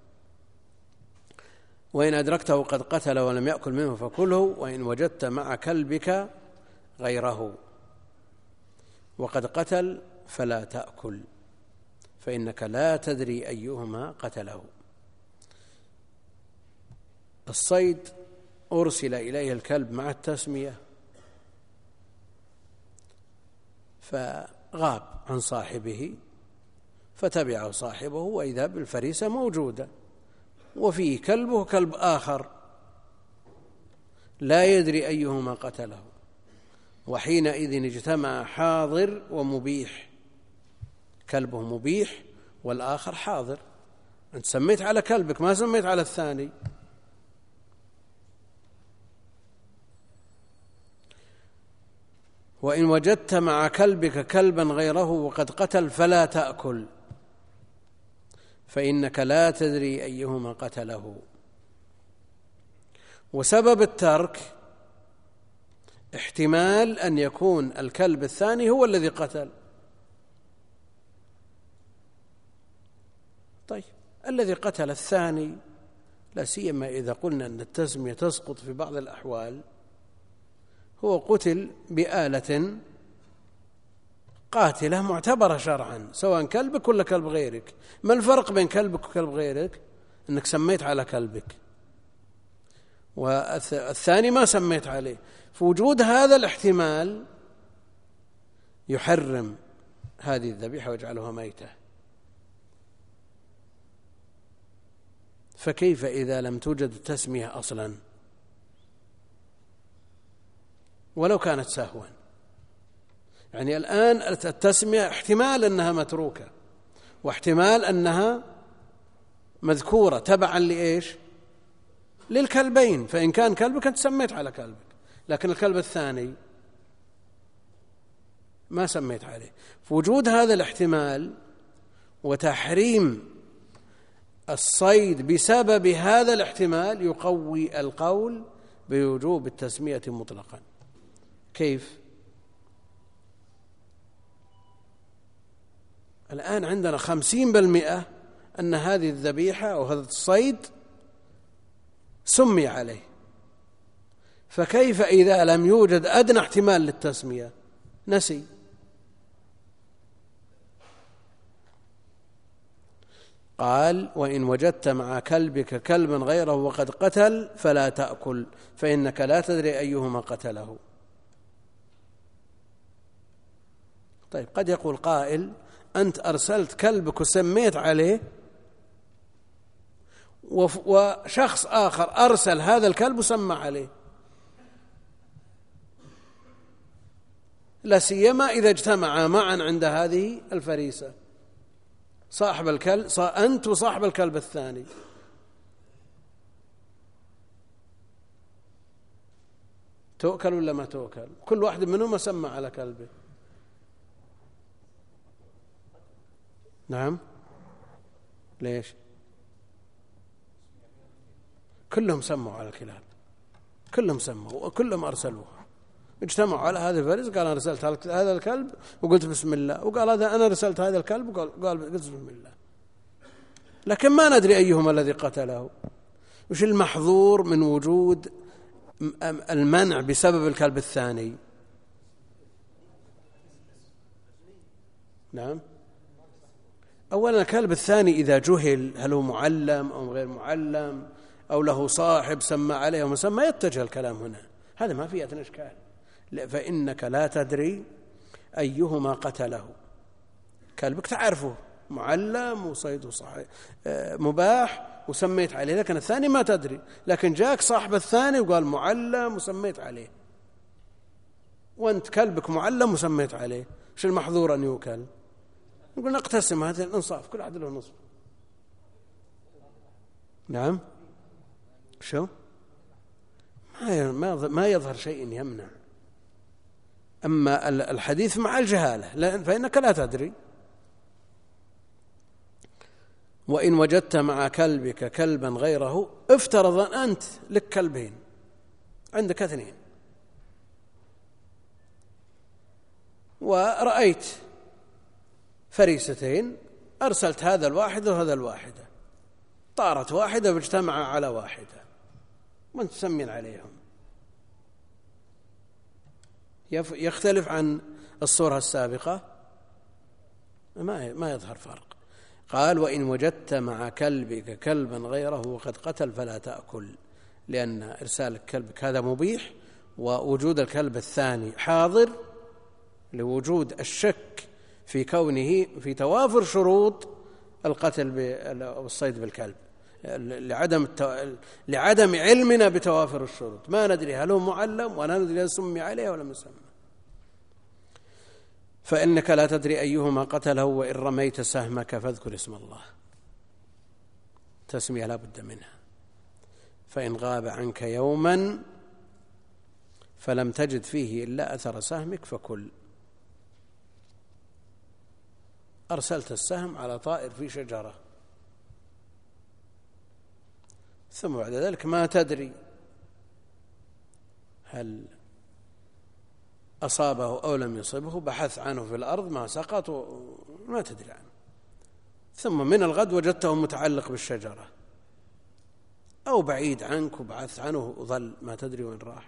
وإن أدركته قد قتل ولم يأكل منه فكله، وإن وجدت مع كلبك غيره وقد قتل فلا تأكل، فإنك لا تدري أيهما قتله. الصيد أرسل إليه الكلب مع التسمية فغاب عن صاحبه، فتبعه صاحبه وإذا بالفريسة موجودة وفيه كلبه كلب آخر لا يدري أيهما قتله، وحينئذ اجتمع حاضر ومبيح، كلبه مبيح والآخر حاضر. أنت سميت على كلبك ما سميت على الثاني. وإن وجدت مع كلبك كلبا غيره وقد قتل فلا تأكل، فإنك لا تدري أيهما قتله. وسبب الترك احتمال أن يكون الكلب الثاني هو الذي قتل. طيب الذي قتل الثاني، لا سيما إذا قلنا أن التسمية تسقط في بعض الأحوال، هو قتل بآلة قاتلة معتبرة شرعا، سواء كلبك ولا كلب غيرك. ما الفرق بين كلبك وكلب غيرك؟ أنك سميت على كلبك والثاني ما سميت عليه. فوجود هذا الاحتمال يحرم هذه الذبيحة ويجعلها ميتة. فكيف إذا لم توجد التسمية أصلا ولو كانت سهوا؟ يعني الآن التسمية احتمال أنها متروكة واحتمال أنها مذكورة تبعا لإيش؟ للكلبين. فإن كان كلبك أنت سميت على كلبك، لكن الكلب الثاني ما سميت عليه. فوجود هذا الاحتمال وتحريم الصيد بسبب هذا الاحتمال يقوي القول بوجوب التسمية مطلقا. كيف؟ الآن عندنا 50% أن هذه الذبيحة أو هذا الصيد سمي عليه، فكيف إذا لم يوجد أدنى احتمال للتسمية؟ نسي. قال: وإن وجدت مع كلبك كلبا غيره وقد قتل فلا تأكل، فإنك لا تدري أيهما قتله. طيب قد يقول قائل: أنت أرسلت كلبك وسميت عليه، وشخص آخر أرسل هذا الكلب وسمى عليه، لا سيما إذا اجتمعا معا عند هذه الفريسة، صاحب الكلب أنت وصاحب الكلب الثاني. تؤكل ولا ما تؤكل؟ كل واحد منهم سمى على كلبه. نعم. ليش؟ كلهم سموا على الكلاب، كلهم سموا وكلهم أرسلوها، اجتمعوا على هذا الفريس. قال: أنا أرسلت هذا الكلب وقلت بسم الله، وقال هذا أنا أرسلت هذا الكلب وقال قلت بسم الله، لكن ما ندري أيهما الذي قتله. وش المحظور من وجود المنع بسبب الكلب الثاني؟ نعم. أولا الكلب الثاني إذا جهل هل هو معلم أو غير معلم أو له صاحب سمى عليه أو مسمى، يتجه الكلام هنا، هذا ما فيه أدنى إشكال. فإنك لا تدري أيهما قتله. كلبك تعرفه معلم وصيده صحيح مباح وسميت عليه، لكن الثاني ما تدري، لكن جاءك صاحب الثاني وقال معلم وسميت عليه، وأنت كلبك معلم وسميت عليه، شو المحظور أن يوكل؟ نقول نقتسم هذا الإنصاف، كل واحد له نصف. نعم، شو ما يظهر شيء يمنع. أما الحديث مع الجهالة فإنك لا تدري. وإن وجدت مع كلبك كلبا غيره، افترض أنت لك كلبين، عندك 2 ورأيت فريستين، أرسلت هذا الواحد وهذا الواحدة، طارت واحدة واجتمع على واحدة وانت تسمين عليهم، يختلف عن الصورة السابقة؟ ما يظهر فرق. قال: وإن وجدت مع كلبك كلبا غيره وقد قتل فلا تأكل، لأن إرسال كلبك هذا مبيح، ووجود الكلب الثاني حاضر لوجود الشك في كونه في توافر شروط القتل والصيد بالكلب، لعدم علمنا بتوافر الشروط، ما ندري هل هو معلم ولا ندري هل سمي عليه ولا مسمى. فإنك لا تدري أيهما قتله، وإن رميت سهمك فاذكر اسم الله، تسمية لا بد منها. فإن غاب عنك يوما فلم تجد فيه إلا أثر سهمك فكل. أرسلت السهم على طائر في شجرة، ثم بعد ذلك ما تدري هل أصابه أو لم يصبه، بحث عنه في الأرض ما سقط وما تدري عنه، ثم من الغد وجدته متعلق بالشجرة أو بعيد عنك وبحثت عنه وظل ما تدري وين راح.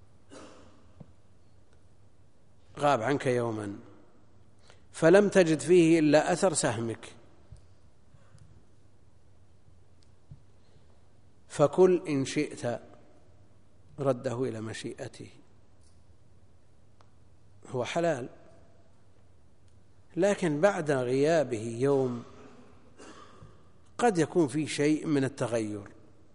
غاب عنك يوما فلم تجد فيه إلا أثر سهمك فكل إن شئت، رده إلى مشيئته، هو حلال، لكن بعد غيابه يوم قد يكون فيه شيء من التغير،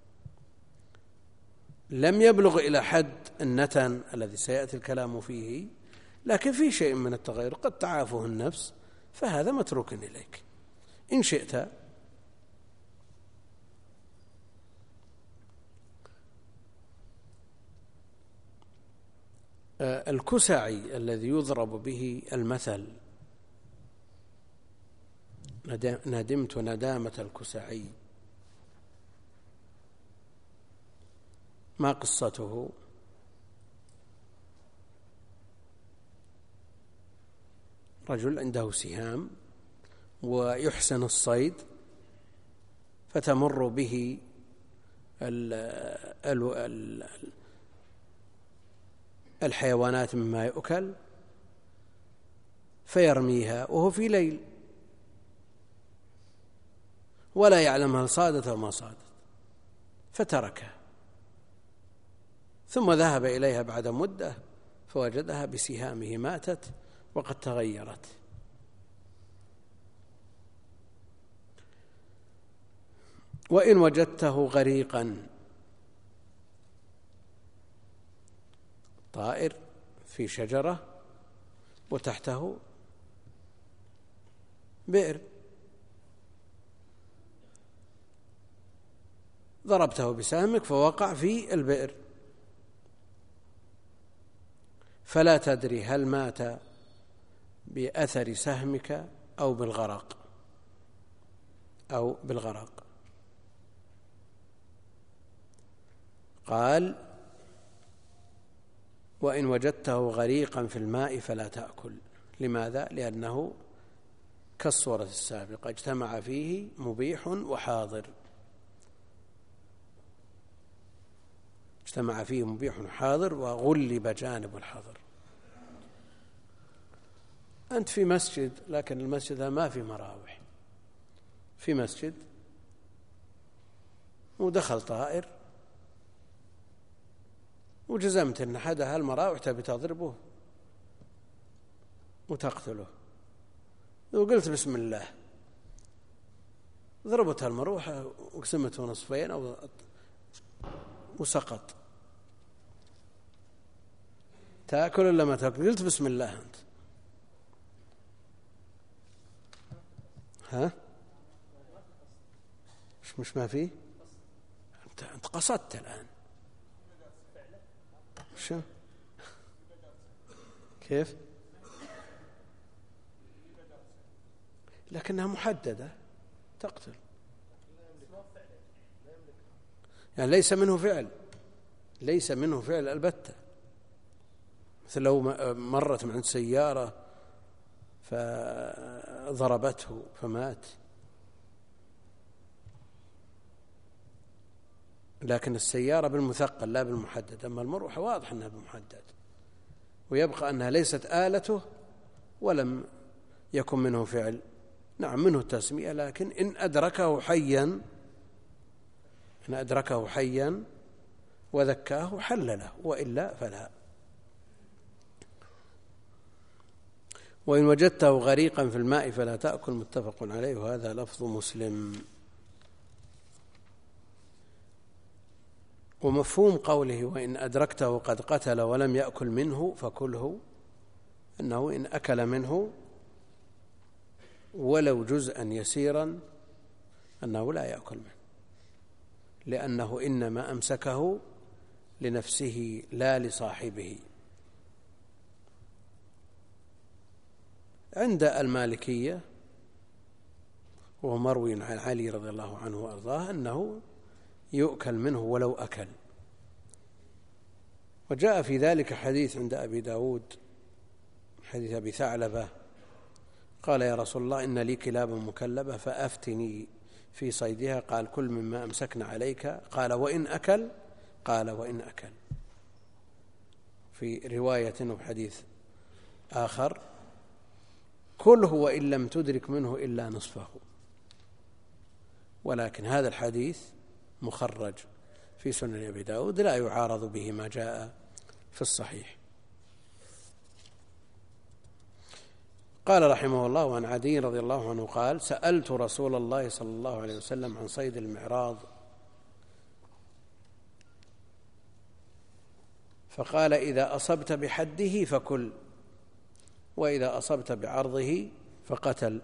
لم يبلغ إلى حد النتن الذي سيأتي الكلام فيه، لكن فيه شيء من التغير قد تعافه النفس، فهذا متروك إليك إن شئت. الكسعي الذي يضرب به المثل، ندمت ندامة الكسعي، ما قصته؟ رجل عنده سهام ويحسن الصيد، فتمر به الحيوانات مما يؤكل فيرميها وهو في ليل ولا يعلم هل صادت أو ما صادت، فتركها، ثم ذهب إليها بعد مدة فوجدها بسهامه ماتت وقد تغيرت. وإن وجدته غريقا، طائر في شجرة وتحته بئر، ضربته بسهمك فوقع في البئر، فلا تدري هل مات بأثر سهمك أو بالغرق. قال: وإن وجدته غريقا في الماء فلا تأكل. لماذا؟ لأنه كالصورة السابقة اجتمع فيه مبيح وحاضر، اجتمع فيه مبيح وحاضر وغلب جانب الحظر. أنت في مسجد، لكن المسجد ما في مراوح، في مسجد ودخل طائر وجزمت أن أحد هالمراوح تبي تضربه وتقتله، وقلت بسم الله، ضربت المروحة وقسمته نصفين وسقط، تأكل ولا ما تأكل؟ قلت بسم الله أنت. ها؟ مش ما فيه؟ أنت قصدت الآن. شو؟ كيف؟ لكنها محددة تقتل، يعني ليس منه فعل البتة. مثل لو مرت من عند سيارة فضربته فمات، لكن السيارة بالمثقل لا بالمحدد. أما المروحة واضح أنها بالمحدد، ويبقى أنها ليست آلته ولم يكن منه فعل. نعم منه التسمية، لكن إن أدركه حيا وذكاه حل له، وإلا فلا. وإن وجدته غريقا في الماء فلا تأكل، متفق عليه، وهذا لفظ مسلم. ومفهوم قوله وإن أدركته قد قتل ولم يأكل منه فكله، أنه إن أكل منه ولو جزءا يسيرا أنه لا يأكل منه، لأنه إنما أمسكه لنفسه لا لصاحبه. عند المالكية وهو مروي عن علي رضي الله عنه وأرضاه أنه يؤكل منه ولو أكل. وجاء في ذلك حديث عند أبي داود، حديث أبي ثعلبة، قال يا رسول الله إن لي كلاب مكلبة فأفتني في صيدها، قال كل مما أمسكن عليك، قال وإن أكل، قال وإن أكل. في رواية وحديث آخر كله وإن لم تدرك منه إلا نصفه. ولكن هذا الحديث مخرج في سنن أبي داود لا يعارض به ما جاء في الصحيح. قال رحمه الله عن عدي رضي الله عنه قال سألت رسول الله صلى الله عليه وسلم عن صيد المعراض فقال إذا أصبت بحده فكل، وإذا أصبت بعرضه فقتل،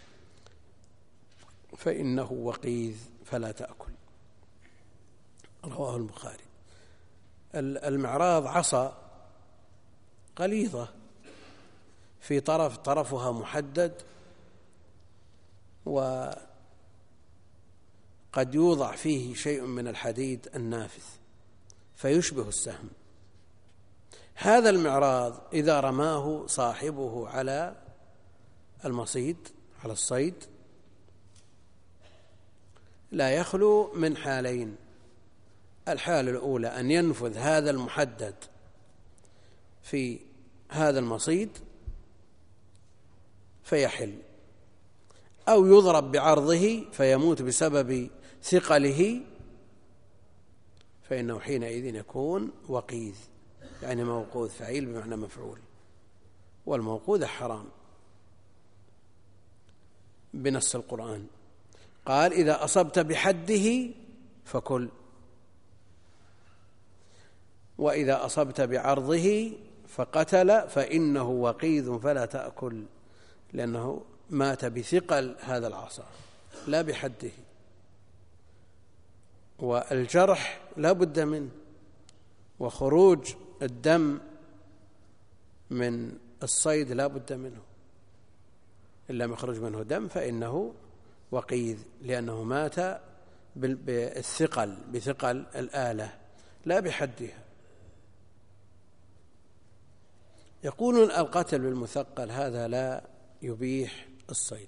فإنه وقيذ فلا تأكل. رواه البخاري. المعراض عصا غليظة في طرفها محدد، وقد يوضع فيه شيء من الحديد النافذ فيشبه السهم. هذا المعراض إذا رماه صاحبه على المصيد، على الصيد، لا يخلو من حالين: الحالة الأولى أن ينفذ هذا المحدد في هذا المصيد فيحل، أو يضرب بعرضه فيموت بسبب ثقله، فإنه حينئذ يكون وقيذ، يعني موقوذ، فعيل بمعنى مفعول، والموقوذ حرام بنص القرآن. قال إذا أصبت بحده فكل، وإذا أصبت بعرضه فقتل فإنه وقيذ فلا تأكل، لأنه مات بثقل هذا العصا لا بحده. والجرح لا بد منه، وخروج الدم من الصيد لا بد منه، إن لم يخرج منه دم فإنه وقيذ، لأنه مات بالثقل، بثقل الآلة لا بحدها. يقولون القتل بالمثقل هذا لا يبيح الصيد.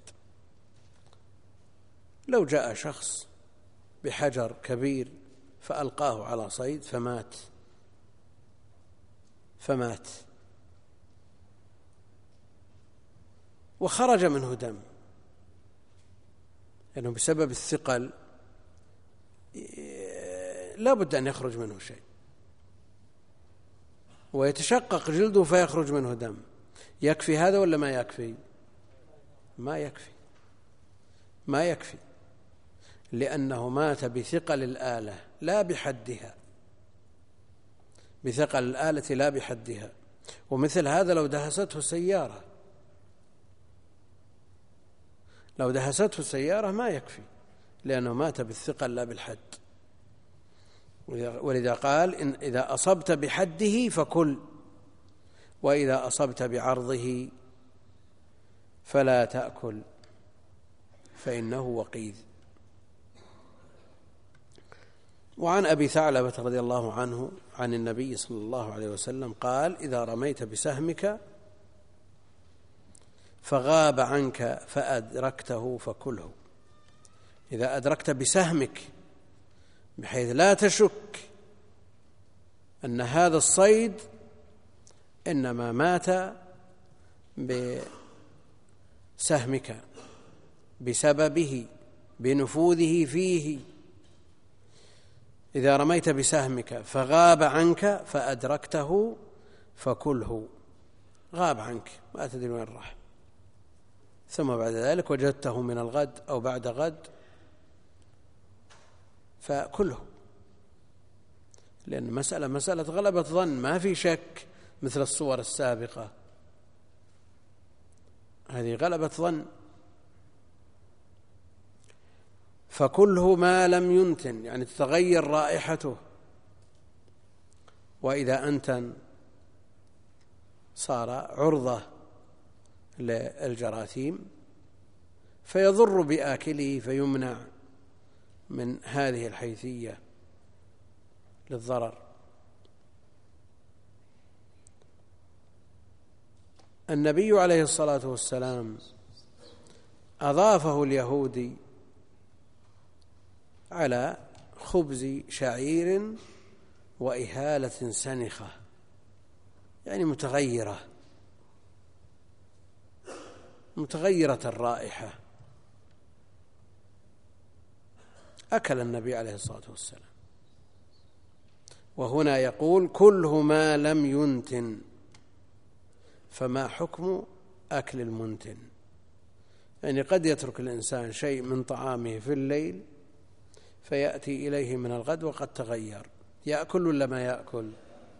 لو جاء شخص بحجر كبير فألقاه على صيد فمات وخرج منه دم، لأنه بسبب الثقل لا بد أن يخرج منه شيء، ويتشقق جلده فيخرج منه دم، يكفي هذا ولا ما يكفي؟ ما يكفي، لأنه مات بثقل الآلة لا بحدها، بثقل الآلة لا بحدها. ومثل هذا لو دهسته سيارة، لو دهسته السيارة ما يكفي، لأنه مات بالثقل لا بالحد. ولذا قال إن إذا أصبت بحده فكل، وإذا أصبت بعرضه فلا تأكل فإنه وقيذ. وعن أبي ثعلبة رضي الله عنه عن النبي صلى الله عليه وسلم قال: إذا رميت بسهمك فغاب عنك فأدركته فكله. إذا أدركت بسهمك بحيث لا تشك أن هذا الصيد إنما مات بسهمك بسببه بنفوذه فيه، إذا رميت بسهمك فغاب عنك فأدركته فكله، غاب عنك ما تدري وين راح، ثم بعد ذلك وجدته من الغد أو بعد غد فكله، لأن مسألة غلبة ظن، ما في شك مثل الصور السابقة، هذه غلبة ظن. فكله ما لم ينتن، يعني تتغير رائحته، وإذا أنتن صار عرضة للجراثيم فيضر بآكله فيمنع من هذه الحيثية للضرر. النبي عليه الصلاة والسلام أضافه اليهودي على خبز شعير وإهالة سنخة، يعني متغيرة الرائحة. أكل النبي عليه الصلاة والسلام. وهنا يقول: كله ما لم ينتن، فما حكم أكل المنتن؟ يعني قد يترك الإنسان شيء من طعامه في الليل فيأتي إليه من الغد وقد تغير، يأكل ولا ما يأكل؟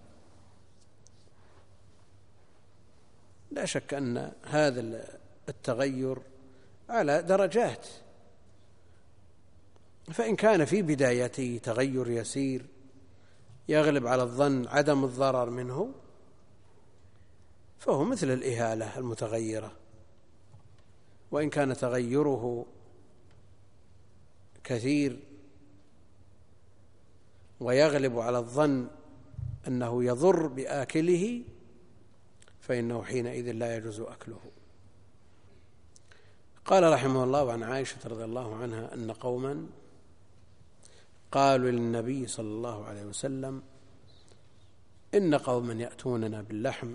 لا شك أن هذا التغير على درجات، فإن كان في بدايته تغير يسير يغلب على الظن عدم الضرر منه فهو مثل الإهالة المتغيرة، وإن كان تغيره كثير ويغلب على الظن أنه يضر بآكله فإنه حينئذ لا يجوز أكله. قال رحمه الله: عن عائشة رضي الله عنها أن قوما قالوا للنبي صلى الله عليه وسلم: إن قوما يأتوننا باللحم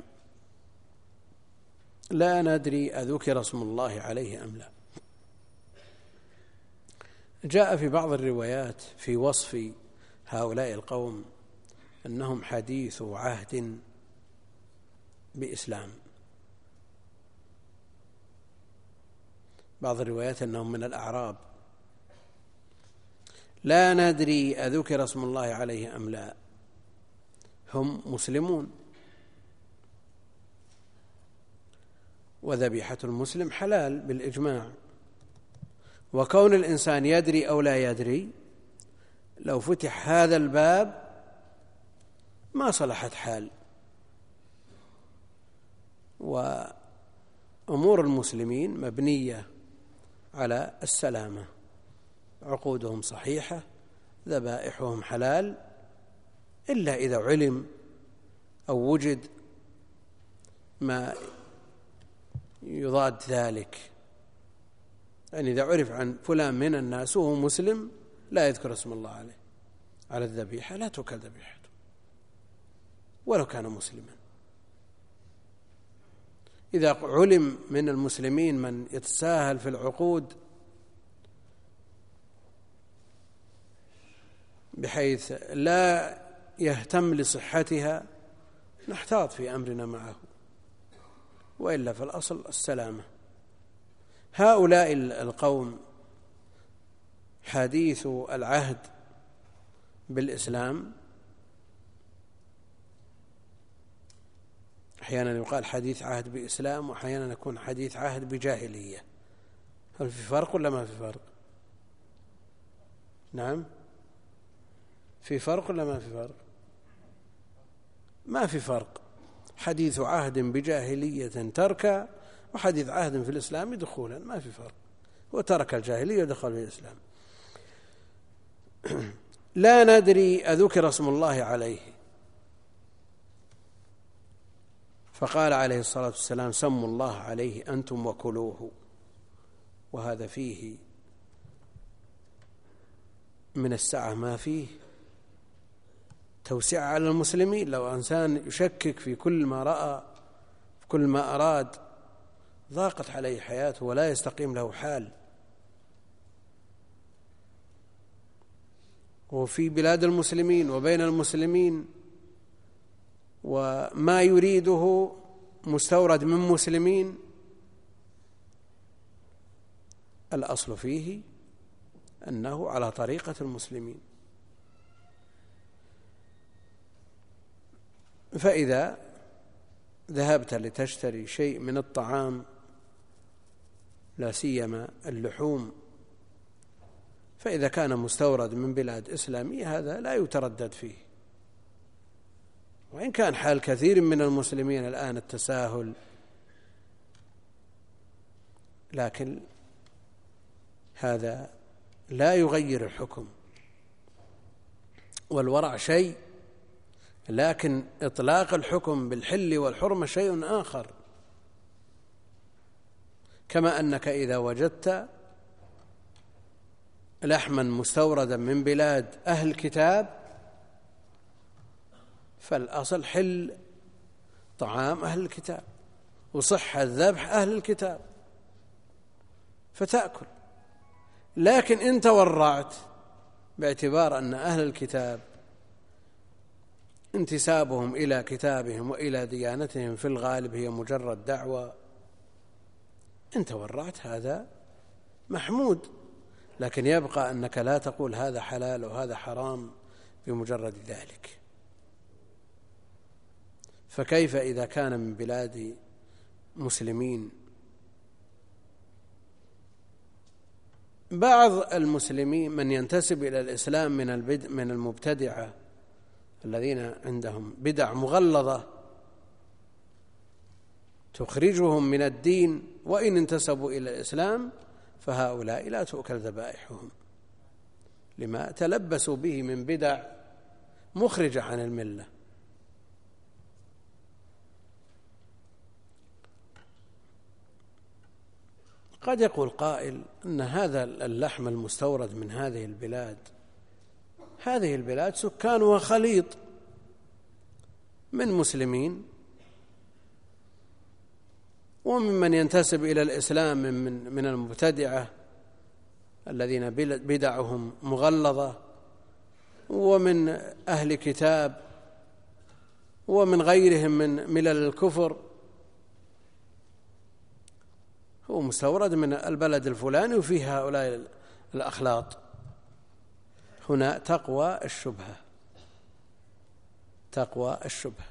لا ندري أذكر اسم الله عليه أم لا. جاء في بعض الروايات في وصف هؤلاء القوم أنهم حديث عهد بإسلام، بعض الروايات أنهم من الأعراب. لا ندري أذكر اسم الله عليه أم لا، هم مسلمون، وذبيحة المسلم حلال بالإجماع، وكون الإنسان يدري أو لا يدري لو فتح هذا الباب ما صلحت حال. وأمور المسلمين مبنية على السلامة، عقودهم صحيحة، ذبائحهم حلال، إلا إذا علم أو وجد ما يضاد ذلك. يعني إذا عرف عن فلان من الناس وهو مسلم لا يذكر اسم الله عليه على الذبيحة لا تؤكل ذبيحته ولو كان مسلما. إذا علم من المسلمين من يتساهل في العقود بحيث لا يهتم لصحتها نحتاط في أمرنا معه، وإلا فالأصل السلامة. هؤلاء القوم حديث العهد بالإسلام أحيانا يقال حديث عهد بإسلام، وأحيانا يكون حديث عهد بجاهلية. هل في فرق ولا ما في فرق؟ نعم، في فرق ولا ما في فرق؟ ما في فرق. حديث عهد بجاهلية تركا، وحديث عهد في الإسلام دخولا، ما في فرق. وترك الجاهلية ودخل في الإسلام. لا ندري أذكر اسم الله عليه، فقال عليه الصلاة والسلام: سموا الله عليه أنتم وكلوه. وهذا فيه من السعة ما فيه توسعة على المسلمين. لو إنسان يشكك في كل ما رأى، في كل ما أراد، ضاقت عليه حياته ولا يستقيم له حال. وفي بلاد المسلمين وبين المسلمين، وما يريده مستورد من مسلمين، الأصل فيه أنه على طريقة المسلمين. فإذا ذهبت لتشتري شيء من الطعام، لا سيما اللحوم، فإذا كان مستورد من بلاد إسلامية هذا لا يتردد فيه. وإن كان حال كثير من المسلمين الآن التساهل، لكن هذا لا يغير الحكم. والورع شيء، لكن إطلاق الحكم بالحل والحرمة شيء آخر. كما أنك إذا وجدت لحما مستوردا من بلاد أهل الكتاب، فالأصل حل طعام أهل الكتاب وصحة ذبح أهل الكتاب فتأكل. لكن إن تورعت باعتبار أن أهل الكتاب انتسابهم إلى كتابهم وإلى ديانتهم في الغالب هي مجرد دعوة، إن تورعت هذا محمود، لكن يبقى أنك لا تقول هذا حلال وهذا حرام بمجرد ذلك. فكيف إذا كان من بلاد مسلمين؟ بعض المسلمين من ينتسب إلى الإسلام من المبتدعة الذين عندهم بدع مغلظة تخرجهم من الدين، وإن انتسبوا إلى الإسلام فهؤلاء لا تؤكل ذبائحهم لما تلبسوا به من بدع مخرجة عن الملة. قد يقول قائل أن هذا اللحم المستورد من هذه البلاد سكانها خليط من مسلمين وممن ينتسب إلى الإسلام من المبتدعة الذين بدعهم مغلظة، ومن أهل كتاب، ومن غيرهم من ملل الكفر. هو مستورد من البلد الفلاني وفيه هؤلاء الأخلاط. هنا تقوى الشبهة،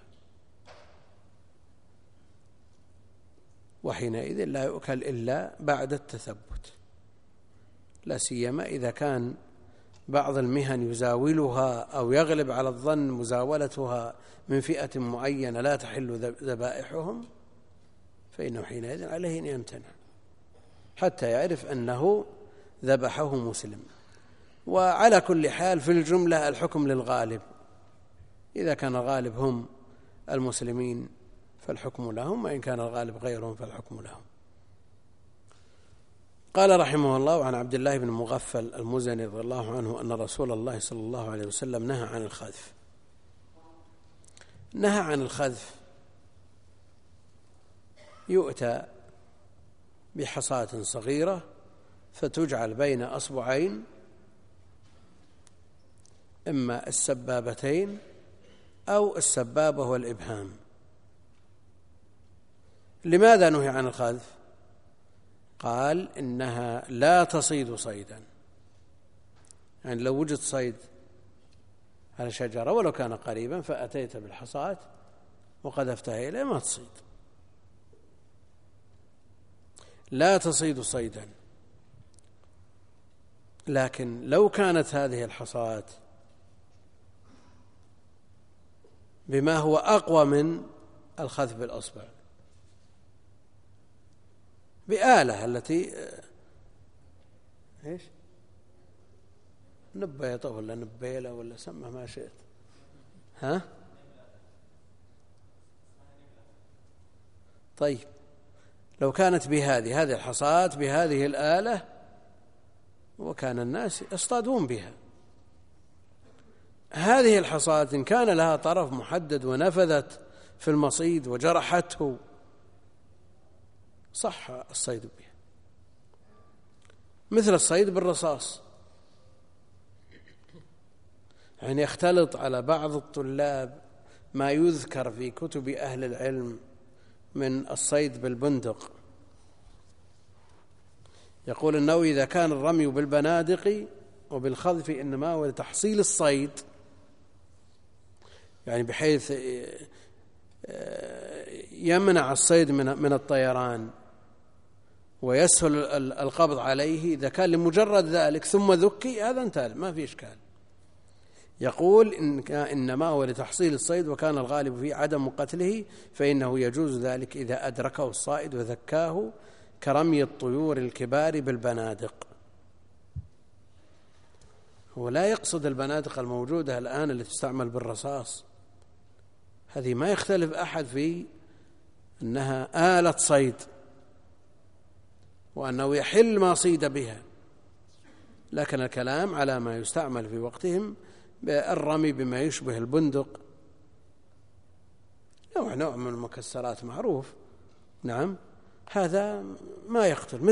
وحينئذ لا يؤكل إلا بعد التثبت، لا سيما إذا كان بعض المهن يزاولها أو يغلب على الظن مزاولتها من فئة معينة لا تحل ذبائحهم، فإنه حينئذ عليه أن يمتنع حتى يعرف أنه ذبحه مسلم. وعلى كل حال في الجملة الحكم للغالب، إذا كان الغالب هم المسلمين فالحكم لهم، وإن كان الغالب غيرهم فالحكم لهم. قال رحمه الله: عن عبد الله بن مغفل المزني رضي الله عنه أن رسول الله صلى الله عليه وسلم نهى عن الخذف. يؤتى بحصاة صغيرة فتجعل بين أصبعين، إما السبابتين أو السبابة والإبهام. لماذا نهي عن الخذف؟ قال: إنها لا تصيد صيدا، يعني لو وجد صيد على شجرة ولو كان قريبا فأتيت بالحصاة وقذفتها إليه ما تصيد، لا تصيد صيدا. لكن لو كانت هذه الحصاة بما هو أقوى من الخذف بالأصبع، بآلة التي إيش نبيطة ولا نبيلة ولا سمها ما شئت، ها طيب، لو كانت بهذه الحصاة بهذه الآلة وكان الناس يصطادون بها، هذه الحصاة إن كان لها طرف محدد ونفذت في المصيد وجرحته صح الصيد بها، مثل الصيد بالرصاص. يعني يختلط على بعض الطلاب ما يذكر في كتب أهل العلم من الصيد بالبندق. يقول النووي: إذا كان الرمي بالبنادق وبالخذف إنما هو لتحصيل الصيد، يعني بحيث يمنع الصيد من الطيران ويسهل القبض عليه، إذا كان لمجرد ذلك ثم ذكي هذا انتهى ما في إشكال. يقول إنما هو لتحصيل الصيد وكان الغالب فيه عدم قتله، فإنه يجوز ذلك إذا أدركه الصائد وذكاه، كرمي الطيور الكبار بالبنادق. هو لا يقصد البنادق الموجودة الآن اللي تستعمل بالرصاص، هذه ما يختلف أحد في أنها آلة صيد وأنه يحل ما صيد بها، لكن الكلام على ما يستعمل في وقتهم بالرمي بما يشبه البندق، نوع من المكسرات معروف، نعم، هذا ما يقتل،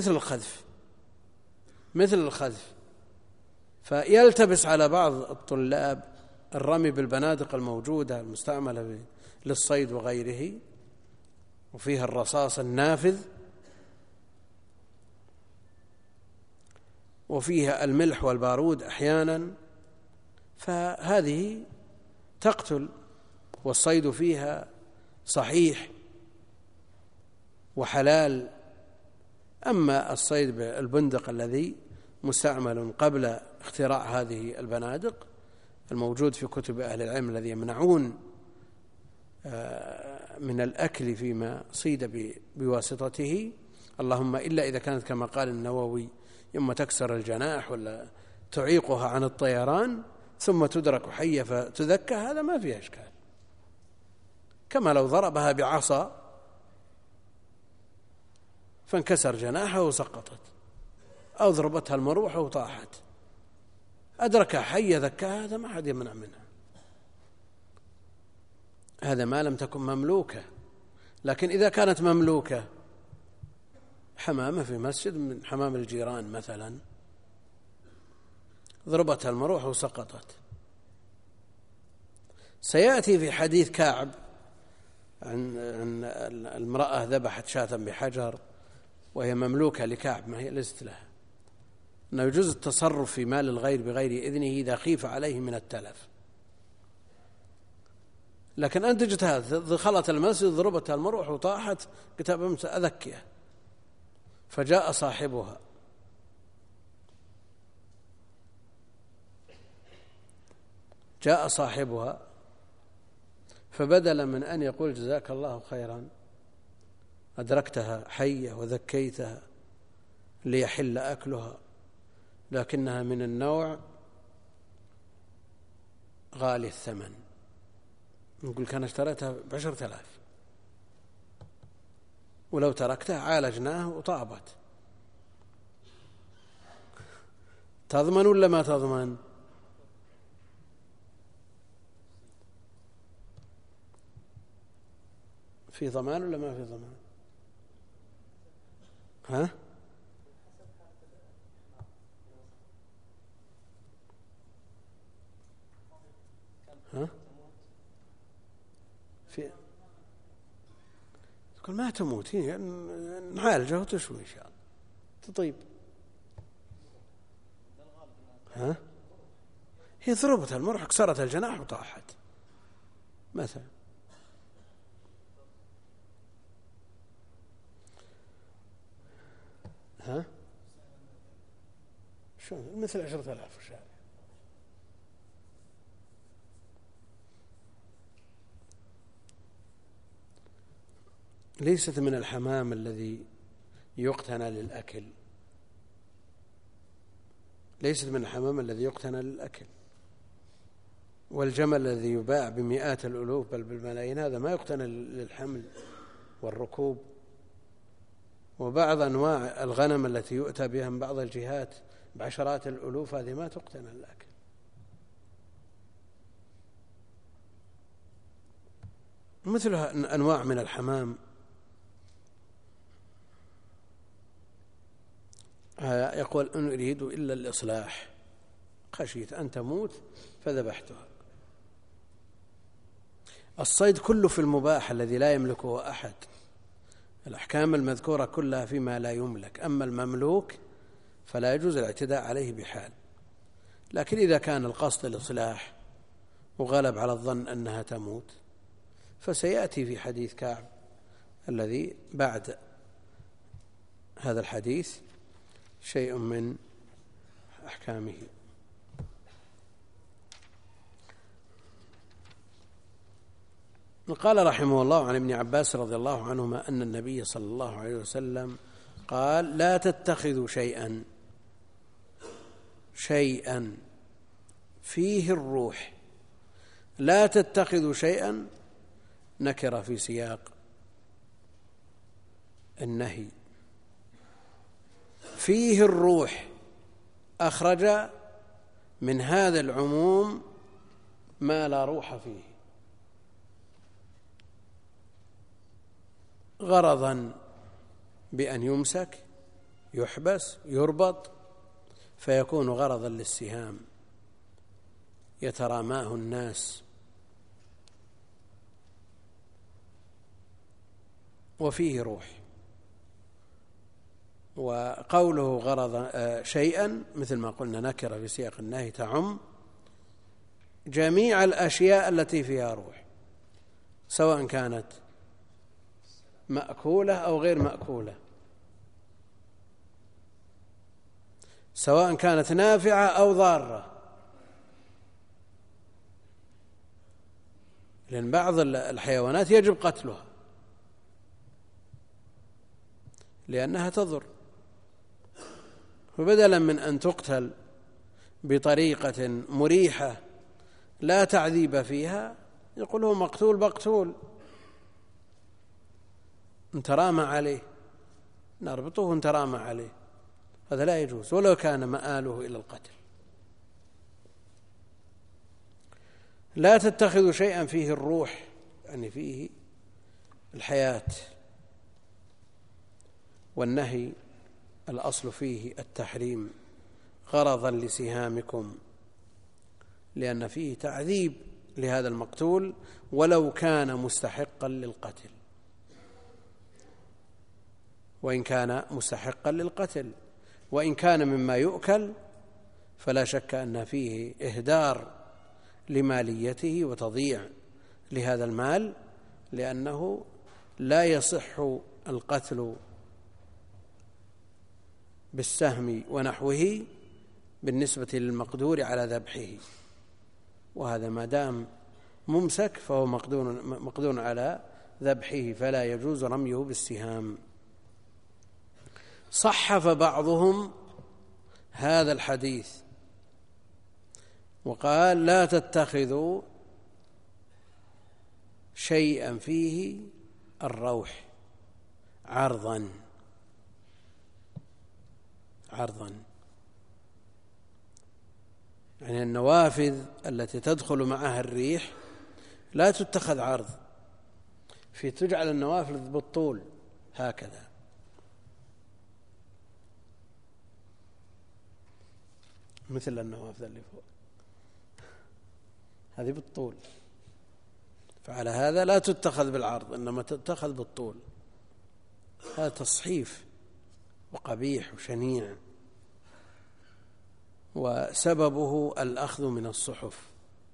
مثل الخذف. فيلتبس على بعض الطلاب الرمي بالبنادق الموجودة المستعملة للصيد وغيره، وفيها الرصاص النافذ وفيها الملح والبارود أحيانا، فهذه تقتل والصيد فيها صحيح وحلال. أما الصيد بالبندق الذي مستعمل قبل اختراع هذه البنادق الموجود في كتب أهل العلم الذي يمنعون من الأكل فيما صيد بواسطته، اللهم إلا إذا كانت كما قال النووي إما تكسر الجناح ولا تعيقها عن الطيران ثم تدرك حية فتذكى، هذا ما فيه إشكال، كما لو ضربها بعصا فانكسر جناحه وسقطت، أو ضربتها المروحة وطاحت، أدركها حية ذكاها، هذا ما حد يمنع منها، هذا ما لم تكن مملوكة. لكن إذا كانت مملوكة، حمامة في مسجد من حمام الجيران مثلا ضربتها المروحة وسقطت، سيأتي في حديث كعب عن المرأة ذبحت شاة بحجر وهي مملوكة لكعب، ما هي ليست لها، أنه يجوز التصرف في مال الغير بغير إذنه إذا خيف عليه من التلف. لكن أنت جئت دخلت المسجد ضربتها المروحة وطاحت، قلت أذكيها، فجاء صاحبها فبدلا من أن يقول جزاك الله خيرا أدركتها حية وذكيتها ليحل أكلها، لكنها من النوع غالي الثمن، نقول كان اشتريتها ب10,000 ولو تركتها عالجناه وطابت، تضمن ولا ما تضمن؟ في ضمان ولا ما في ضمان؟ ها؟ في تقول ما تموت، هي نعالجها وتشوي إن شاء الله تطيب. ها؟ هي ضربتها المروحة كسرت الجناح وطاحت مثلا، ها؟ شلون مثل 10,000 شارع؟ ليست من الحمام الذي يقتنى للأكل، ليست من الحمام الذي يقتنى للأكل. والجمل الذي يباع بمئات الألوف بل بالملايين هذا ما يقتنى للحمل والركوب. وبعض أنواع الغنم التي يؤتى بها من بعض الجهات بعشرات الألوف هذه ما تقتنى للأكل. مثل أنواع من الحمام يقول أن أريد إلا الإصلاح، خشيت أن تموت فذبحتها. الصيد كله في المباح الذي لا يملكه أحد، الأحكام المذكورة كلها فيما لا يملك. أما المملوك فلا يجوز الاعتداء عليه بحال. لكن إذا كان القصد الإصلاح وغلب على الظن أنها تموت فسيأتي في حديث كعب الذي بعد هذا الحديث شيء من أحكامه. قال رحمه الله عن ابن عباس رضي الله عنهما أن النبي صلى الله عليه وسلم قال: لا تتخذوا شيئا فيه الروح. لا تتخذوا شيئا نكر في سياق النهي، فيه الروح أخرج من هذا العموم ما لا روح فيه، غرضا بأن يمسك يحبس يربط فيكون غرضا للسهام يتراماه الناس. وفيه روح. وقوله غرض شيئا مثل ما قلنا نكرة في سياق النهي تعم جميع الأشياء التي فيها روح، سواء كانت مأكولة أو غير مأكولة، سواء كانت نافعة أو ضارة. لأن بعض الحيوانات يجب قتلها لأنها تضر، فبدلا من أن تقتل بطريقة مريحة لا تعذيب فيها يقول هو مقتول بقتول، انترامى عليه نربطه انترامى عليه، هذا لا يجوز ولو كان مآله إلى القتل. لا تتخذوا شيئا فيه الروح يعني فيه الحياة. والنهي الأصل فيه التحريم غرضا لسهامكم، لأن فيه تعذيب لهذا المقتول ولو كان مستحقا للقتل، وإن كان مستحقا للقتل وإن كان مما يؤكل فلا شك أن فيه إهدار لماليته وتضييع لهذا المال، لأنه لا يصح القتل بالسهم ونحوه بالنسبة للمقدور على ذبحه، وهذا ما دام ممسك فهو مقدور على ذبحه فلا يجوز رميه بالسهام. صحف بعضهم هذا الحديث وقال: لا تتخذوا شيئا فيه الروح عرضا يعني النوافذ التي تدخل معها الريح لا تتخذ عرض، في تجعل النوافذ بالطول هكذا، مثل النوافذ اللي فوق هذه بالطول، فعلى هذا لا تتخذ بالعرض إنما تتخذ بالطول. هذا تصحيف وقبيح وشنيع، وسببه الأخذ من الصحف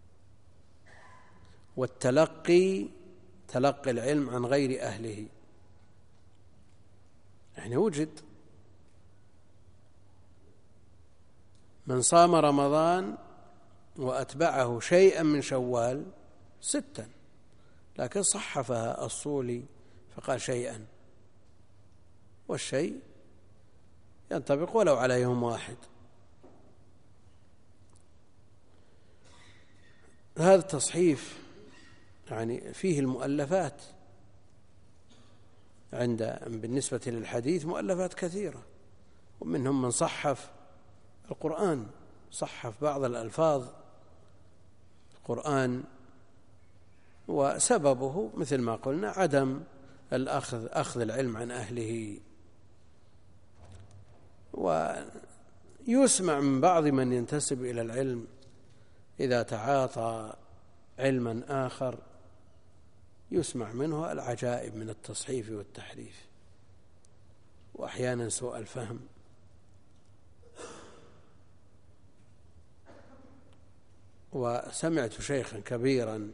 والتلقي تلقي العلم عن غير أهله. يعني وجد من صام رمضان وأتبعه شيئا من شوال 6، لكن صحفها الصولي فقال شيئا، والشيء ينطبق ولو على يوم واحد. هذا التصحيف يعني فيه المؤلفات، بالنسبة للحديث مؤلفات كثيرة، ومنهم من صحف القرآن، صحف بعض الألفاظ القرآن، وسببه مثل ما قلنا عدم أخذ العلم عن أهله. ويسمع من بعض من ينتسب إلى العلم إذا تعاطى علما آخر يسمع منه العجائب من التصحيف والتحريف، وأحيانا سوء الفهم. وسمعت شيخا كبيرا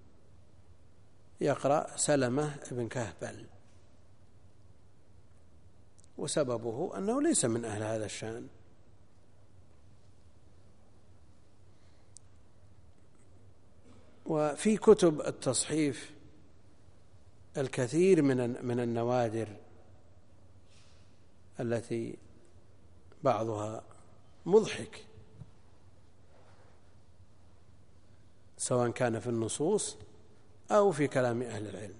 يقرأ سلمة بن كهبل، وسببه أنه ليس من أهل هذا الشأن. وفي كتب التصحيف الكثير من النوادر التي بعضها مضحك، سواء كان في النصوص أو في كلام أهل العلم.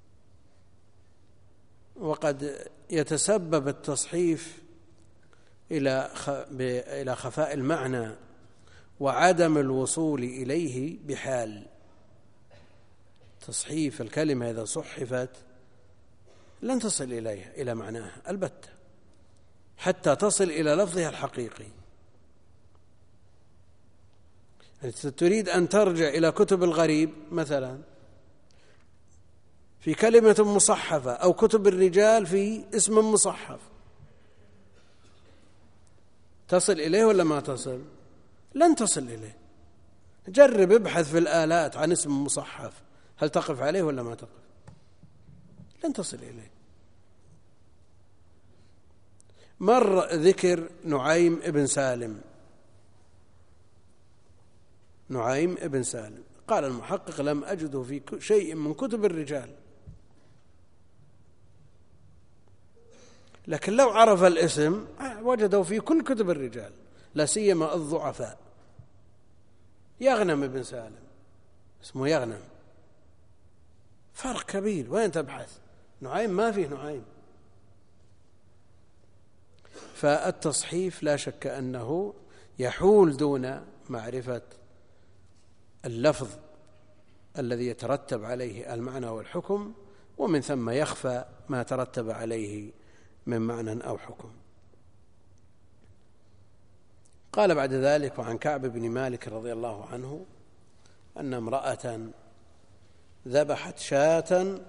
وقد يتسبب التصحيف إلى خفاء المعنى وعدم الوصول إليه بحال. تصحيف الكلمة إذا صحفت لن تصل إليها إلى معناها البتة حتى تصل إلى لفظها الحقيقي. تريد أن ترجع إلى كتب الغريب مثلا في كلمة مصحفة، أو كتب الرجال في اسم مصحف، تصل إليه ولا ما تصل؟ لن تصل إليه. جرب ابحث في الآلات عن اسم مصحف، هل تقف عليه ولا ما تقف؟ لن تصل إليه. مر ذكر نعيم ابن سالم، نعيم ابن سالم، قال المحقق لم أجده في شيء من كتب الرجال، لكن لو عرف الاسم وجده في كل كتب الرجال، لا سيما الضعفاء. يغنم ابن سالم، اسمه يغنم، فرق كبير. وين تبحث؟ نعيم ما فيه نعيم. فالتصحيف لا شك أنه يحول دون معرفة اللفظ الذي يترتب عليه المعنى والحكم، ومن ثم يخفى ما ترتب عليه من معنى أو حكم. قال بعد ذلك: وعن كعب بن مالك رضي الله عنه أن امرأة ذبحت شاة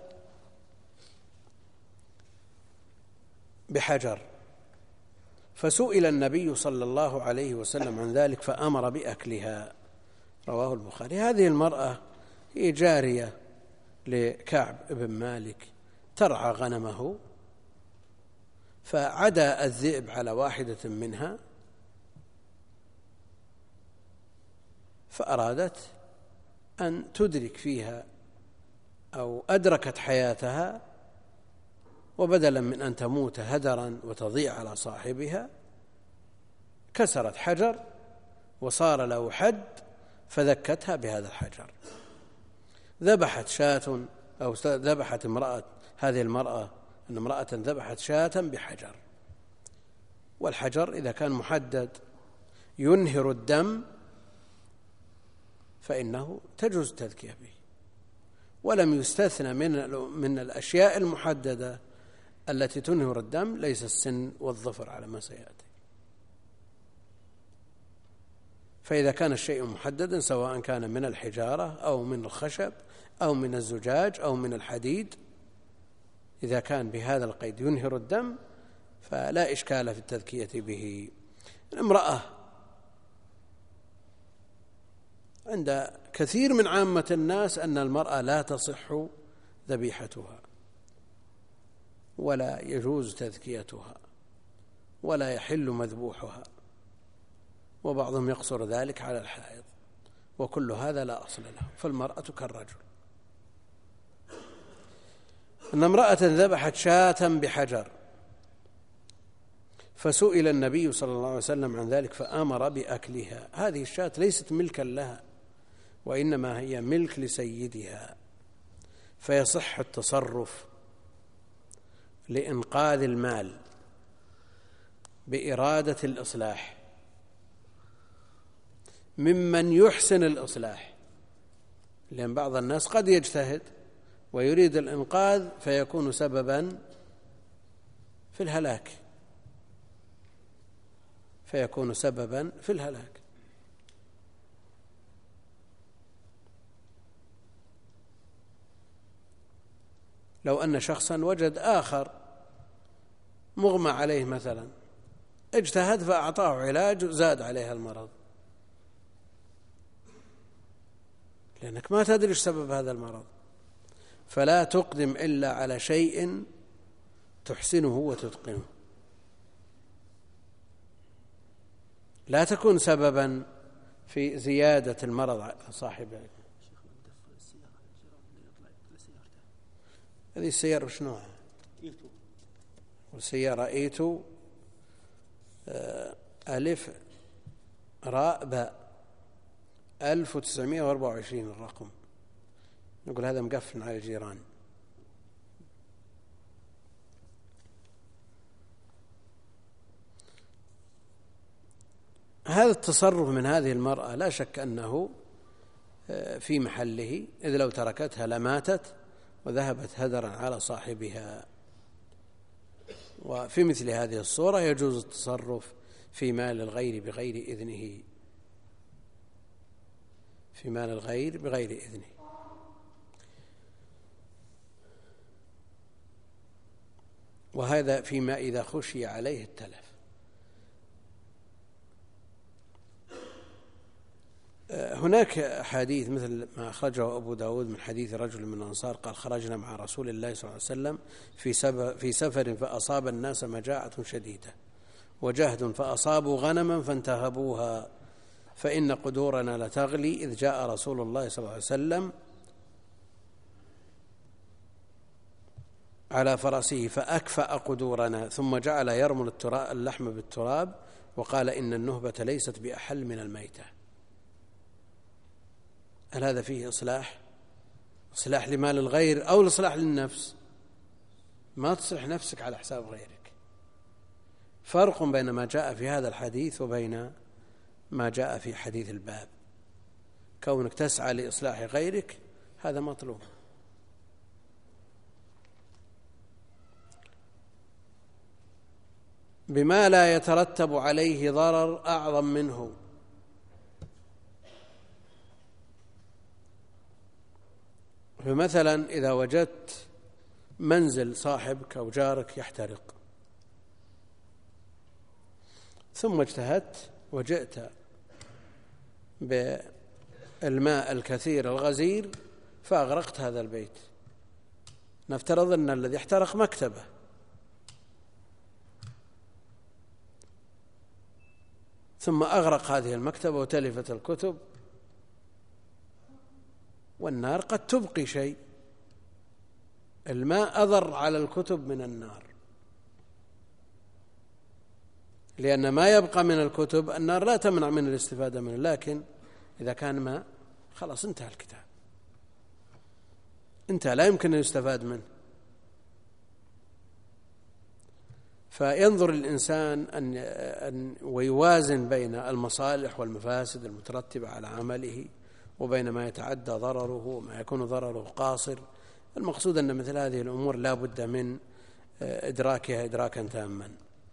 بحجر، فسئل النبي صلى الله عليه وسلم عن ذلك فأمر بأكلها، رواه البخاري. هذه المرأة هي جارية لكعب بن مالك ترعى غنمه، فعدا الذئب على واحدة منها فأرادت أن تدرك فيها أو أدركت حياتها، وبدلا من أن تموت هدرا وتضيع على صاحبها كسرت حجر وصار له حد فذكتها بهذا الحجر. ذبحت شاة أو ذبحت امرأة، هذه المرأة أن امرأة ذبحت شاة بحجر، والحجر إذا كان محدد ينهر الدم فإنه تجوز التذكية به، ولم يستثنى من الأشياء المحددة التي تنهر الدم ليس السن والظفر على ما سيأتي. فإذا كان الشيء محددا سواء كان من الحجارة أو من الخشب أو من الزجاج أو من الحديد، إذا كان بهذا القيد ينهر الدم فلا إشكال في التذكية به. الامرأة عند كثير من عامة الناس أن المرأة لا تصح ذبيحتها ولا يجوز تذكيتها ولا يحل مذبوحها، وبعضهم يقصر ذلك على الحائض، وكل هذا لا أصل له، فالمرأة كالرجل. أن امرأة ذبحت شاة بحجر فسئل النبي صلى الله عليه وسلم عن ذلك فأمر بأكلها. هذه الشاة ليست ملكا لها، وإنما هي ملك لسيدها، فيصح التصرف لإنقاذ المال بإرادة الإصلاح ممن يحسن الإصلاح، لأن بعض الناس قد يجتهد ويريد الإنقاذ فيكون سببا في الهلاك، لو أن شخصا وجد آخر مغمى عليه مثلا، اجتهد فأعطاه علاج زاد عليها المرض، لأنك ما تدري ايش سبب هذا المرض، فلا تقدم إلا على شيء تحسنه وتتقنه، لا تكون سببا في زيادة المرض صاحبه. هذه السيارة وش نوعها؟ والسيارة إيتو ألف راء باء 1924 الرقم. نقول هذا مقفل على الجيران. هذا التصرف من هذه المرأة لا شك أنه في محله، إذ لو تركتها لماتت وذهبت هدرا على صاحبها. وفي مثل هذه الصورة يجوز التصرف في مال الغير بغير إذنه، وهذا فيما إذا خشي عليه التلف. هناك حديث مثل ما أخرجه أبو داود من حديث رجل من الأنصار قال: خرجنا مع رسول الله صلى الله عليه وسلم في سفر فأصاب الناس مجاعة شديدة وجهد فأصابوا غنما فانتهبوها، فإن قدورنا لتغلي، إذ جاء رسول الله صلى الله عليه وسلم على فرسه فأكفأ قدورنا، ثم جعل يرمل اللحم بالتراب وقال: إن النهبة ليست بأحل من الميتة. هل هذا فيه إصلاح لمال الغير أو الإصلاح للنفس؟ ما تصلح نفسك على حساب غيرك. فرق بين ما جاء في هذا الحديث وبين ما جاء في حديث الباب. كونك تسعى لإصلاح غيرك هذا مطلوب. بما لا يترتب عليه ضرر أعظم منه. فمثلا إذا وجدت منزل صاحبك أو جارك يحترق، ثم اجتهدت وجئت بالماء الكثير الغزير فأغرقت هذا البيت، نفترض أن الذي احترق مكتبه، ثم أغرق هذه المكتبة وتلفت الكتب، والنار قد تبقي شيء، الماء أضر على الكتب من النار، لأن ما يبقى من الكتب النار لا تمنع من الاستفادة منه، لكن إذا كان ماء خلاص انتهى الكتاب، انتهى، لا يمكن أن يستفاد منه. فينظر الإنسان أن ويوازن بين المصالح والمفاسد المترتبة على عمله وبين ما يتعدى ضرره وما يكون ضرره قاصر. المقصود أن مثل هذه الأمور لا بد من إدراكها إدراكا تاما،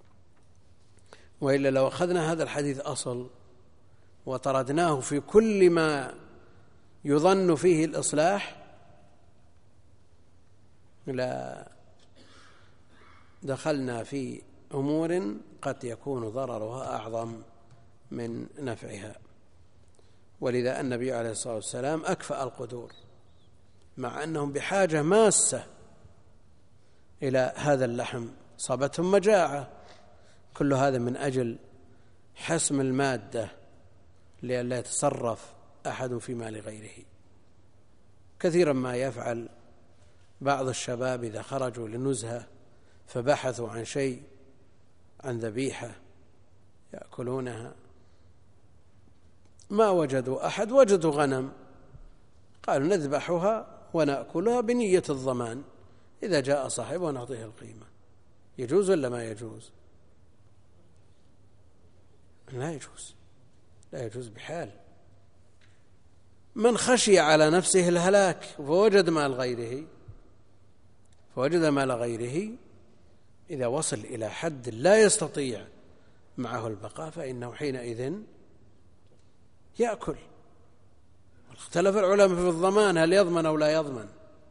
وإلا لو أخذنا هذا الحديث أصل وطردناه في كل ما يظن فيه الإصلاح لا دخلنا في أمور قد يكون ضررها أعظم من نفعها. ولذا النبي عليه الصلاة والسلام أكفأ القدور مع أنهم بحاجة ماسة إلى هذا اللحم، صابتهم مجاعة، كل هذا من أجل حسم المادة لئلا يتصرف أحد في مال غيره. كثيرا ما يفعل بعض الشباب إذا خرجوا لنزهة فبحثوا عن شيء، عن ذبيحة يأكلونها، ما وجدوا أحد، وجدوا غنم، قالوا نذبحها ونأكلها بنية الضمان، إذا جاء صاحبها نعطيه القيمة. يجوز ولا ما يجوز؟ لا يجوز، لا يجوز بحال. من خشي على نفسه الهلاك فوجد مال غيره إذا وصل إلى حد لا يستطيع معه البقاء فإنه حينئذ يأكل. اختلف العلماء في الضمان، هل يضمن أو لا يضمن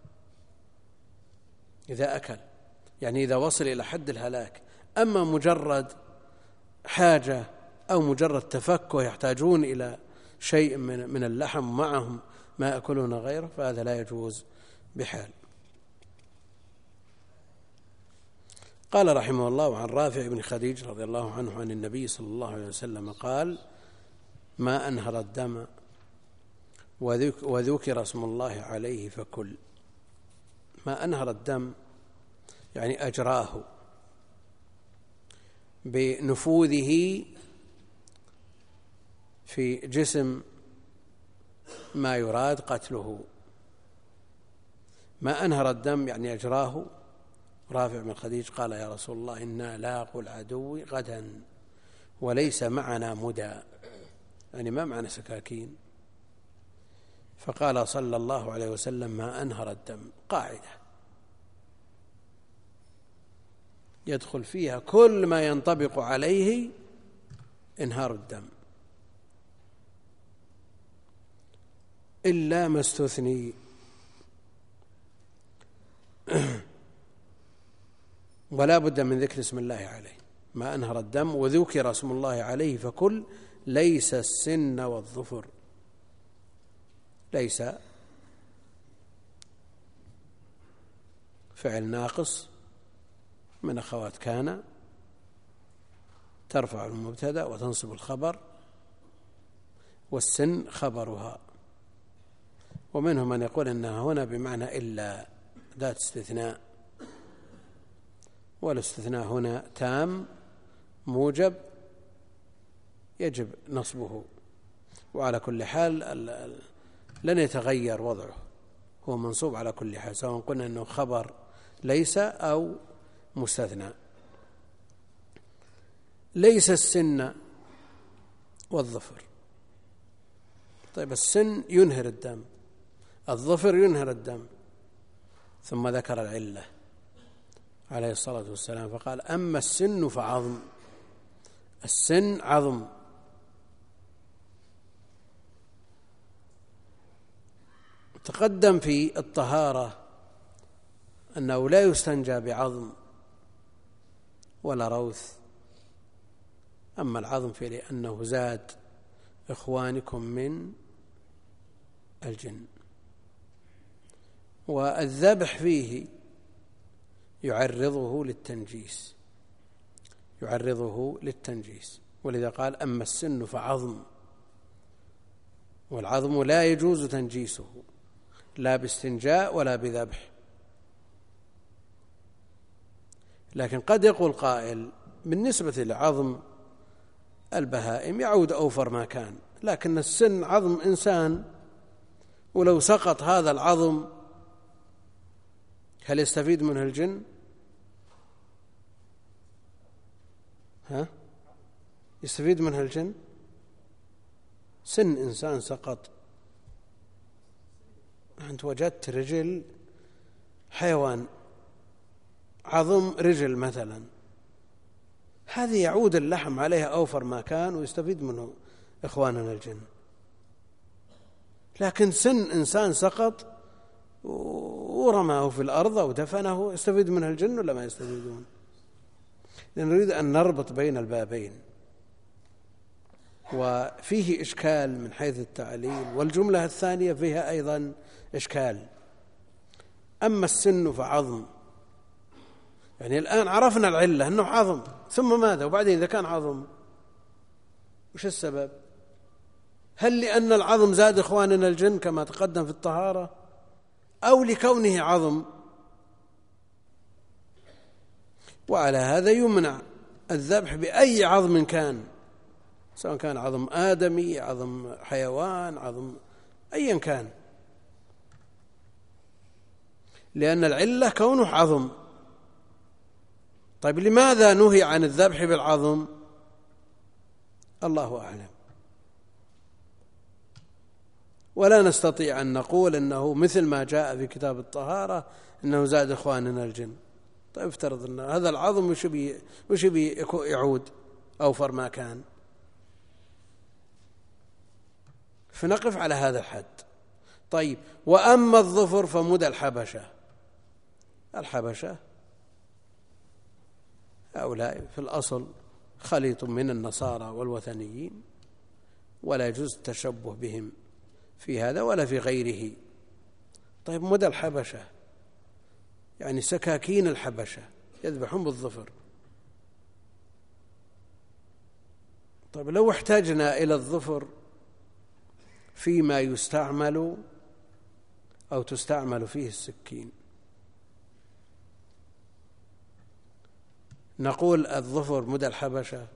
إذا أكل، يعني إذا وصل إلى حد الهلاك. أما مجرد حاجة أو مجرد تفكه يحتاجون إلى شيء من اللحم معهم ما يأكلون غيره فهذا لا يجوز بحال. قال رحمه الله عن رافع بن خديج رضي الله عنه عن النبي صلى الله عليه وسلم قال: ما أنهر الدم وذكر اسم الله عليه فكل. ما أنهر الدم يعني أجراه بنفوذه في جسم ما يراد قتله. ما أنهر الدم يعني أجراه. رافع بن خديج قال: يا رسول الله إنا لاقوا العدو غدا وليس معنا مدى، يعني ما معنا سكاكين. فقال صلى الله عليه وسلم: ما أنهر الدم، قاعدة يدخل فيها كل ما ينطبق عليه انهار الدم إلا ما استثني. ولا بد من ذكر اسم الله عليه. ما أنهر الدم وذكر اسم الله عليه فكل، ليس السن والظفر. ليس فعل ناقص من أخوات كان، ترفع المبتدأ وتنصب الخبر، والسن خبرها. ومنهم من يقول أنها هنا بمعنى إلا، ذات استثناء، والاستثناء هنا تام موجب يجب نصبه. وعلى كل حال لن يتغير وضعه، هو منصوب على كل حال، سواء قلنا أنه خبر ليس أو مستثنى. ليس السن والظفر. طيب السن ينهر الدم، الظفر ينهر الدم، ثم ذكر العلة عليه الصلاة والسلام فقال: أما السن فعظم. السن عظم. تقدم في الطهارة أنه لا يستنجى بعظم ولا روث. أما العظم فلأنه زاد إخوانكم من الجن. والذبح فيه يعرضه للتنجيس، ولذا قال: أما السن فعظم. والعظم لا يجوز تنجيسه لا باستنجاء ولا بذبح. لكن قد يقول قائل: بالنسبة لعظم البهائم يعود أوفر ما كان، لكن السن عظم إنسان، ولو سقط هذا العظم هل يستفيد منه الجن؟ يستفيد منها الجن؟ سن إنسان سقط، أنت وجدت رجل حيوان عظم رجل مثلا، هذه يعود اللحم عليها أوفر ما كان ويستفيد منه إخواننا الجن. لكن سن إنسان سقط ورماه في الأرض أو دفنه، يستفيد منه الجن ولا ما يستفيدون؟ لأن نريد أن نربط بين البابين، وفيه إشكال من حيث التعليل، والجملة الثانية فيها أيضا إشكال. أما السن فعظم، يعني الآن عرفنا العلة أنه عظم، ثم ماذا؟ وبعدين إذا كان عظم وش السبب؟ هل لأن العظم زاد إخواننا الجن كما تقدم في الطهارة، أو لكونه عظم؟ وعلى هذا يمنع الذبح بأي عظم كان، سواء كان عظم آدمي، عظم حيوان، عظم أيا كان، لأن العلة كونه عظم. طيب لماذا نهي عن الذبح بالعظم؟ الله أعلم. ولا نستطيع أن نقول أنه مثل ما جاء في كتاب الطهارة أنه زاد إخواننا الجن. طيب افترض أن هذا العظم وش يعود أوفر ما كان، فنقف على هذا الحد. طيب وأما الظفر فمدى الحبشة هؤلاء في الأصل خليط من النصارى والوثنيين، ولا يجوز التشبه بهم في هذا ولا في غيره. طيب مدى الحبشة يعني سكاكين الحبشة يذبحون بالظفر. طيب لو احتاجنا إلى الظفر فيما يستعمل أو تستعمل فيه السكين، نقول الظفر مدى الحبشة.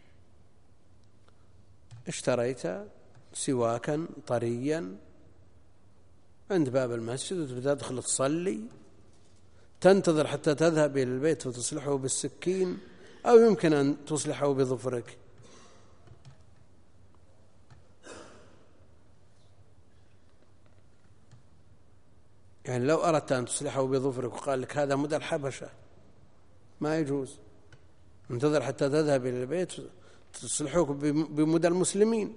اشتريت سواكا طريا عند باب المسجد وتدخل تصلي، تنتظر حتى تذهب إلى البيت وتصلحه بالسكين، أو يمكن أن تصلحه بظفرك. يعني لو أردت أن تصلحه بظفرك وقال لك هذا مدى الحبشة ما يجوز، انتظر حتى تذهب إلى البيت تصلحوك بمدى المسلمين.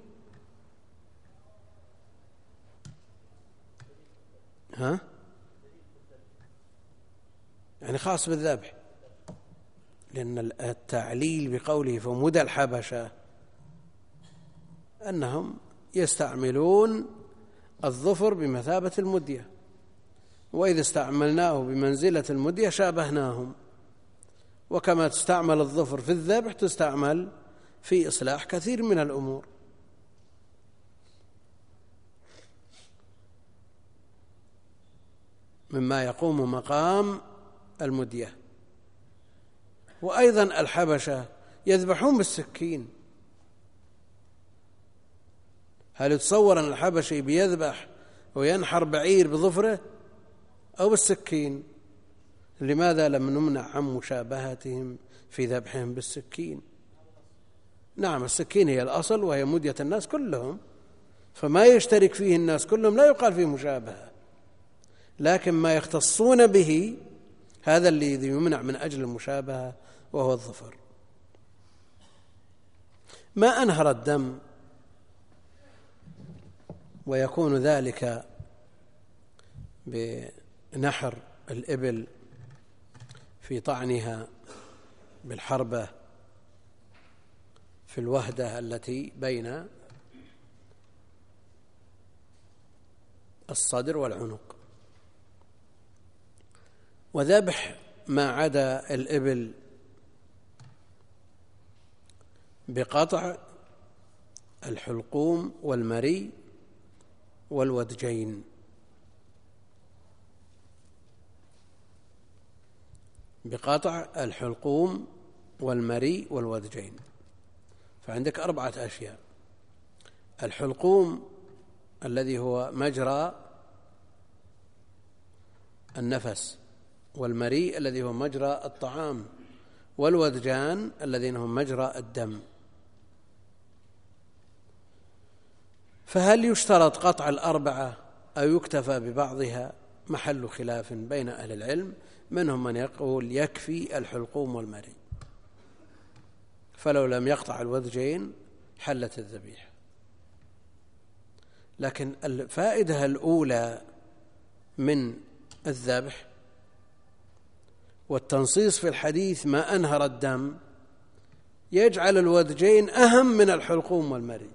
يعني خاص بالذبح، لأن التعليل بقوله فمدى الحبشة أنهم يستعملون الظفر بمثابة المدية، وإذا استعملناه بمنزلة المدية شابهناهم. وكما تستعمل الظفر في الذبح تستعمل في إصلاح كثير من الأمور. مما يقوم مقام المدية. وأيضا الحبشة يذبحون بالسكين. هل يتصور أن الحبشي بيذبح وينحر بعير بظفره أو بالسكين؟ لماذا لم نمنع عن مشابهتهم في ذبحهم بالسكين؟ نعم السكين هي الأصل وهي مدية الناس كلهم، فما يشترك فيه الناس كلهم لا يقال فيه مشابهة، لكن ما يختصون به هذا الذي يمنع من أجل المشابهة وهو الظفر. ما أنهر الدم ويكون ذلك بنحر الإبل في طعنها بالحربة في الوهدة التي بين الصدر والعنق، وذبح ما عدا الإبل بقطع الحلقوم والمري والودجين. بقطع الحلقوم والمري والودجين. فعندك 4 أشياء: الحلقوم الذي هو مجرى النفس، والمري الذي هو مجرى الطعام، والودجان الذين هم مجرى الدم. فهل يشترط قطع 4 أو يكتفى ببعضها؟ محل خلاف بين أهل العلم، منهم من يقول يكفي الحلقوم والمري، فلو لم يقطع الودجين حلت الذبيحة. لكن الفائدة الأولى من الذبح والتنصيص في الحديث ما أنهر الدم يجعل الودجين أهم من الحلقوم والمري.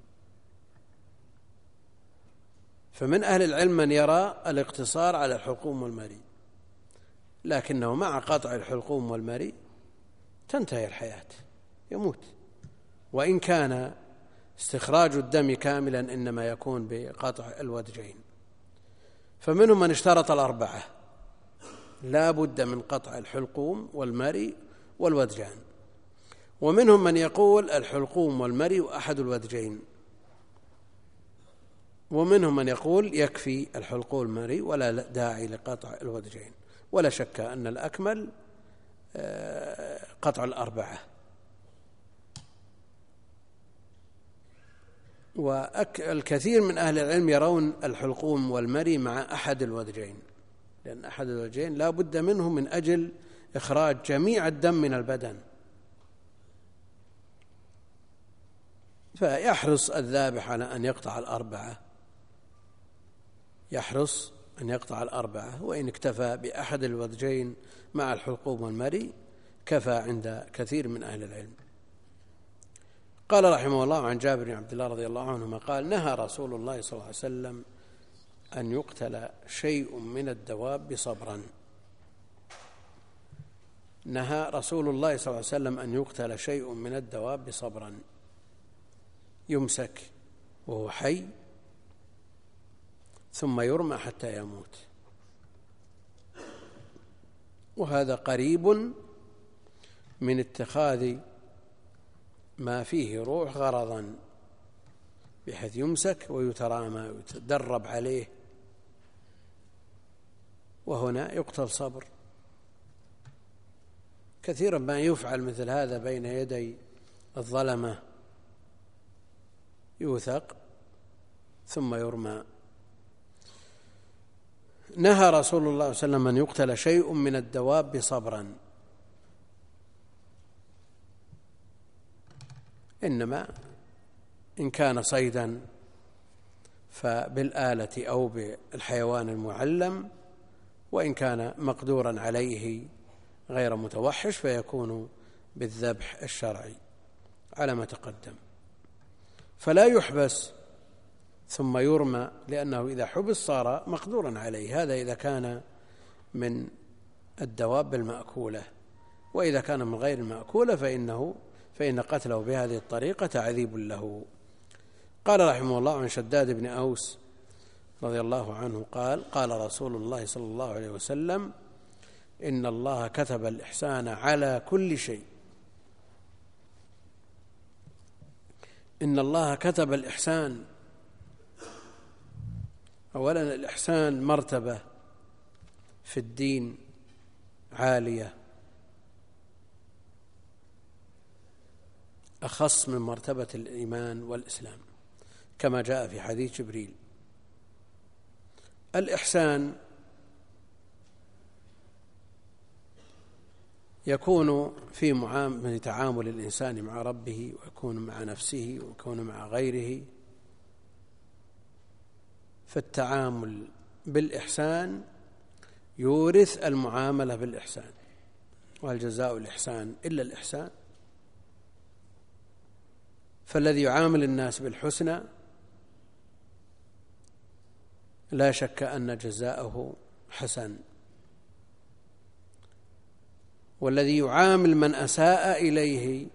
فمن أهل العلم من يرى الاقتصار على الحلقوم والمري، لكنه مع قطع الحلقوم والمري تنتهي الحياة، يموت، وإن كان استخراج الدم كاملا إنما يكون بقطع الودجين. فمنهم من اشترط الأربعة، لا بد من قطع الحلقوم والمري والودجان، ومنهم من يقول الحلقوم والمري وأحد الودجين، ومنهم من يقول يكفي الحلقوم والمري ولا داعي لقطع الودجين. ولا شك أن الأكمل قطع الأربعة. والكثير من أهل العلم يرون الحلقوم والمري مع أحد الودجين، لأن أحد الودجين لا بد منه من أجل إخراج جميع الدم من البدن، فيحرص الذابح على أن يقطع الأربعة، يحرص أن يقطع الأربعة، وإن اكتفى بأحد الودجين مع الحلقوم والمري كفى عند كثير من أهل العلم. قال رحمه الله عن جابر بن عبد الله رضي الله عنهما قال: نهى رسول الله صلى الله عليه وسلم أن يقتل شيء من الدواب صبرا. نهى رسول الله صلى الله عليه وسلم أن يقتل شيء من الدواب صبرا، يمسك وهو حي ثم يرمى حتى يموت. وهذا قريب من اتخاذ ما فيه روح غرضا، بحيث يمسك ويترامى ويتدرب عليه، وهنا يقتل صبر. كثيرا ما يفعل مثل هذا بين يدي الظلمة، يوثق ثم يرمى. نهى رسول الله صلى الله عليه وسلم أن يقتل شيء من الدواب صبرا، إنما إن كان صيدا فبالآلة أو بالحيوان المعلم، وإن كان مقدورا عليه غير متوحش فيكون بالذبح الشرعي على ما تقدم. فلا يحبس ثم يرمى، لأنه إذا حبس صار مقدورا عليه. هذا إذا كان من الدواب المأكولة، وإذا كان من غير المأكولة فإن قتله بهذه الطريقة تعذيب له. قال رحمه الله عن شداد بن أوس رضي الله عنه قال: قال رسول الله صلى الله عليه وسلم: إن الله كتب الإحسان على كل شيء. إن الله كتب الإحسان. أولا الإحسان مرتبة في الدين عالية، أخص من مرتبة الإيمان والإسلام، كما جاء في حديث جبريل. الإحسان يكون في تعامل الإنسان مع ربه، ويكون مع نفسه، ويكون مع غيره. فالتعامل بالإحسان يورث المعاملة بالإحسان، وهل جزاء الإحسان إلا الإحسان؟ فالذي يعامل الناس بالحسنى لا شك أن جزاءه حسن، والذي يعامل من أساء إليه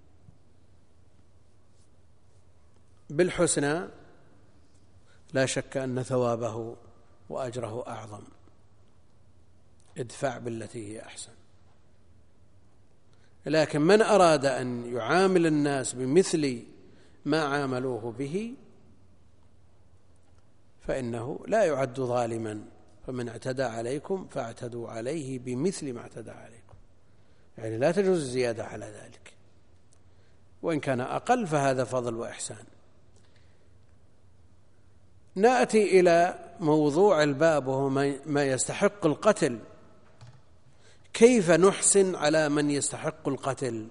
بالحسنى لا شك أن ثوابه وأجره أعظم. ادفع بالتي هي أحسن. لكن من أراد أن يعامل الناس بمثل ما عاملوه به فإنه لا يعد ظالما، فمن اعتدى عليكم فاعتدوا عليه بمثل ما اعتدى عليكم، يعني لا تجوز الزيادة على ذلك، وإن كان أقل فهذا فضل وإحسان. نأتي إلى موضوع الباب، وهو ما يستحق القتل. كيف نحسن على من يستحق القتل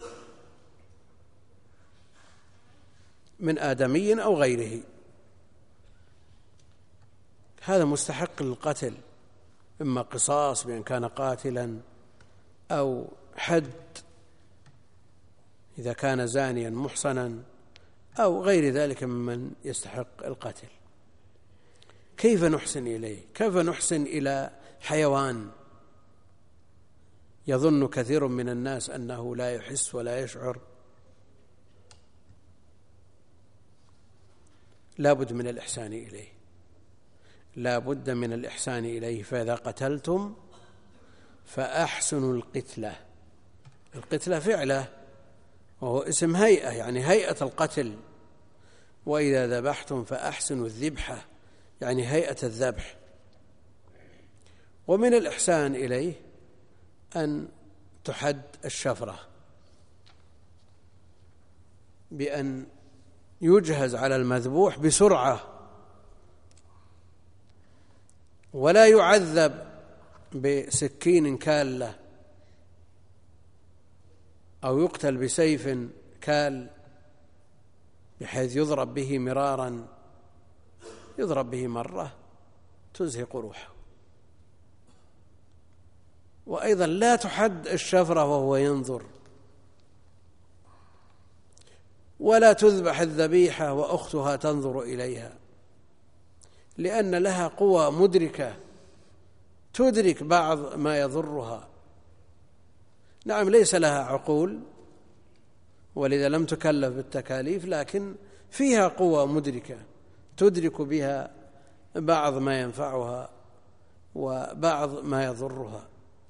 من آدمي أو غيره؟ هذا مستحق للقتل، إما قصاص بأن كان قاتلا، أو حد إذا كان زانيا محصنا، أو غير ذلك ممن يستحق القتل. كيف نحسن إليه؟ كيف نحسن إلى حيوان يظن كثير من الناس أنه لا يحس ولا يشعر؟ لا بد من الإحسان إليه، لا بد من الإحسان إليه. فإذا قتلتم فأحسنوا القتلة. القتلة فعله وهو اسم هيئة، يعني هيئة القتل. وإذا ذبحتم فأحسنوا الذبحة، يعني هيئة الذبح. ومن الإحسان إليه أن تحد الشفرة بأن يجهز على المذبوح بسرعة، ولا يعذب بسكين كالة أو يقتل بسيف كال بحيث يضرب به مرارا، يضرب به مرة تزهق روحه. وأيضا لا تحد الشفرة وهو ينظر، ولا تذبح الذبيحة وأختها تنظر إليها، لأن لها قوى مدركة تدرك بعض ما يضرها. نعم ليس لها عقول ولذا لم تكلف بالتكاليف، لكن فيها قوى مدركة تدرك بها بعض ما ينفعها وبعض ما يضرها.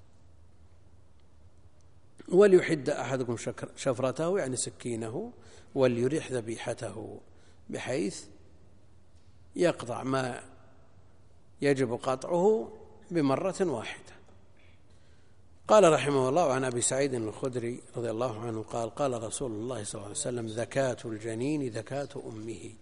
وليحد أحدكم شفرته، يعني سكينه، وليريح ذبيحته، بحيث يقطع ما يجب قطعه بمرة واحدة. قال رحمه الله عن أبي سعيد الخدري رضي الله عنه قال: قال رسول الله صلى الله عليه وسلم: زكاة الجنين زكاة أمه.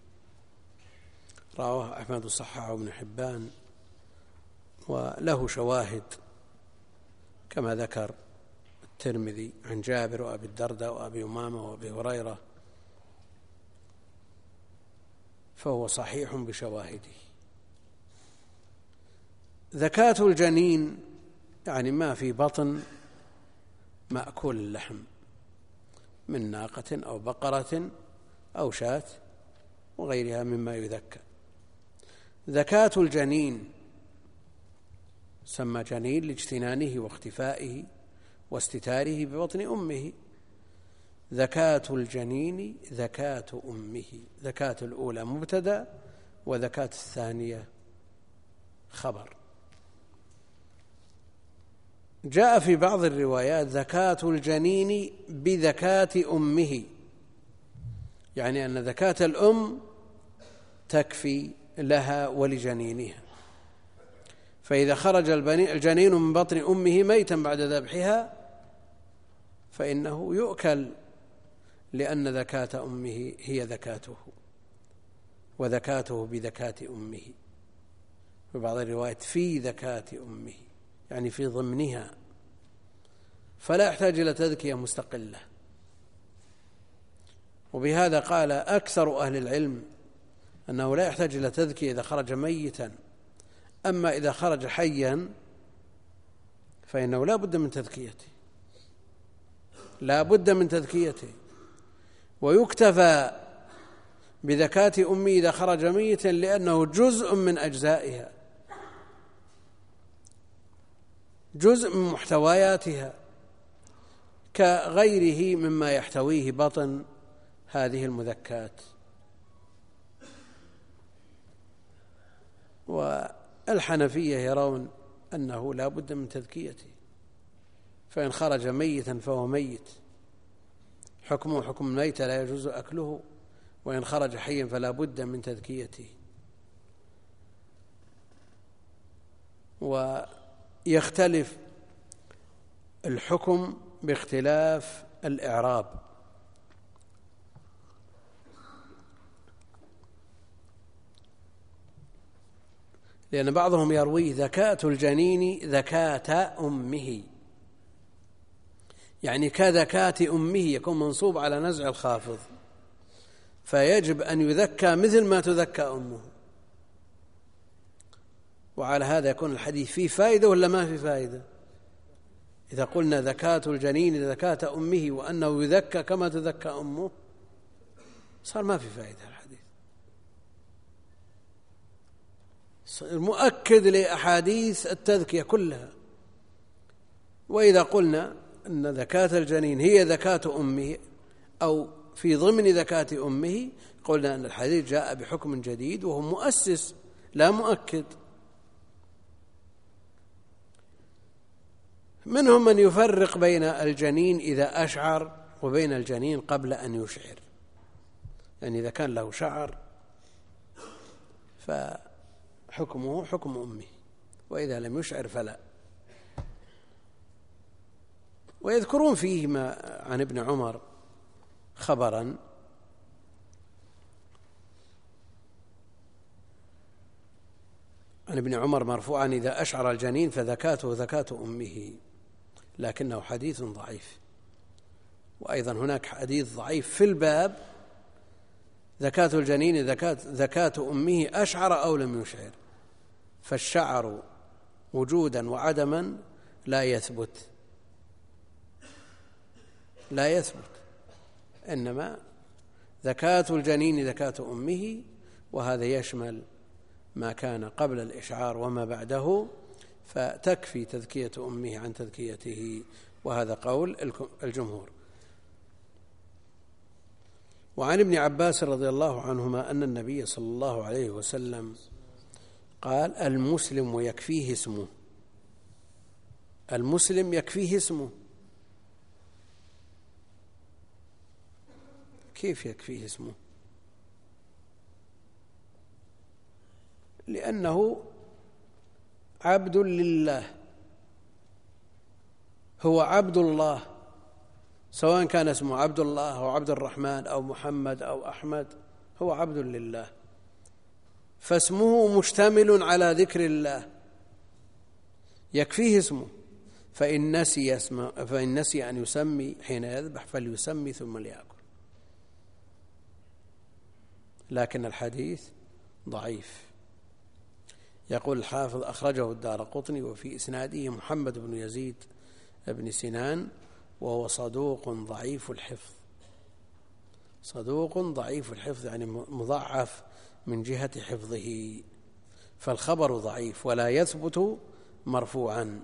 رواه أحمد وصححه ابن حبان، وله شواهد كما ذكر الترمذي عن جابر وأبي الدرداء وأبي أمامة وأبي هريرة، فهو صحيح بشواهده. زكاة الجنين يعني ما في بطن مأكول اللحم من ناقة أو بقرة أو شاة وغيرها مما يذكى. زكاة الجنين سمى جنين لاجتنانه واختفائه واستتاره ببطن أمه. زكاة الجنين زكاة أمه، زكاة الأولى مبتدأ وزكاة الثانية خبر. جاء في بعض الروايات زكاة الجنين بزكاة أمه، يعني أن زكاة الأم تكفي لها ولجنينها. فإذا خرج الجنين من بطن أمه ميتا بعد ذبحها فإنه يؤكل، لأن زكاة أمه هي زكاته وزكاته بزكاة أمه. في بعض الروايات في زكاة أمه، يعني في ضمنها، فلا يحتاج إلى تذكية مستقلة. وبهذا قال أكثر أهل العلم أنه لا يحتاج إلى تذكية إذا خرج ميتا، أما إذا خرج حيا فإنه لا بد من تذكيته، لا بد من تذكيته. ويكتفى بزكاة أمه إذا خرج ميتا لأنه جزء من أجزائها، جزء من محتوياتها، كغيره مما يحتويه بطن هذه المذكات. والحنفية يرون أنه لا بد من تذكيته، فإن خرج ميتا فهو ميت، حكمه حكم الميت لا يجوز أكله، وإن خرج حيا فلا بد من تذكيته. ويختلف الحكم باختلاف الإعراب، لأن بعضهم يروي زكاة الجنين زكاة أمه، يعني كزكاة أمه، يكون منصوب على نزع الخافض، فيجب أن يذكى مثل ما تذكى أمه. وعلى هذا يكون الحديث فيه فائدة ولا ما في فائدة؟ إذا قلنا زكاة الجنين زكاة أمه وأنه يذكى كما تذكى أمه صار ما في فائدة الحديث، مؤكد لأحاديث التذكية كلها. وإذا قلنا أن زكاة الجنين هي زكاة أمه أو في ضمن زكاة أمه، قلنا أن الحديث جاء بحكم جديد وهو مؤسس لا مؤكد. منهم من يفرق بين الجنين إذا أشعر وبين الجنين قبل أن يشعر، يعني إذا كان له شعر فحكمه حكم أمه، وإذا لم يشعر فلا. ويذكرون فيه ما عن ابن عمر خبرا عن ابن عمر مرفوعا: إذا أشعر الجنين فذكاته زكاة أمه، لكنه حديث ضعيف. وأيضا هناك حديث ضعيف في الباب: زكاة الجنين زكاة أمه أشعر أو لم يشعر. فالشعر وجودا وعدما لا يثبت، إنما زكاة الجنين زكاة أمه، وهذا يشمل ما كان قبل الإشعار وما بعده، فتكفي تذكية أمه عن تذكيته، وهذا قول الجمهور. وعن ابن عباس رضي الله عنهما أن النبي صلى الله عليه وسلم قال: المسلم يكفيه اسمه. المسلم يكفيه اسمه. كيف يكفيه اسمه؟ لأنه عبد لله، هو عبد الله، سواء كان اسمه عبد الله أو عبد الرحمن أو محمد أو أحمد، هو عبد لله، فاسمه مشتمل على ذكر الله، يكفيه اسمه. فإن نسي أن يسمي حين يذبح فليسمي ثم ليأكل. لكن الحديث ضعيف. يقول الحافظ: أخرجه الدارقطني وفي إسناده محمد بن يزيد بن سنان وهو صدوق ضعيف الحفظ. صدوق ضعيف الحفظ يعني مضعف من جهة حفظه، فالخبر ضعيف ولا يثبت مرفوعا.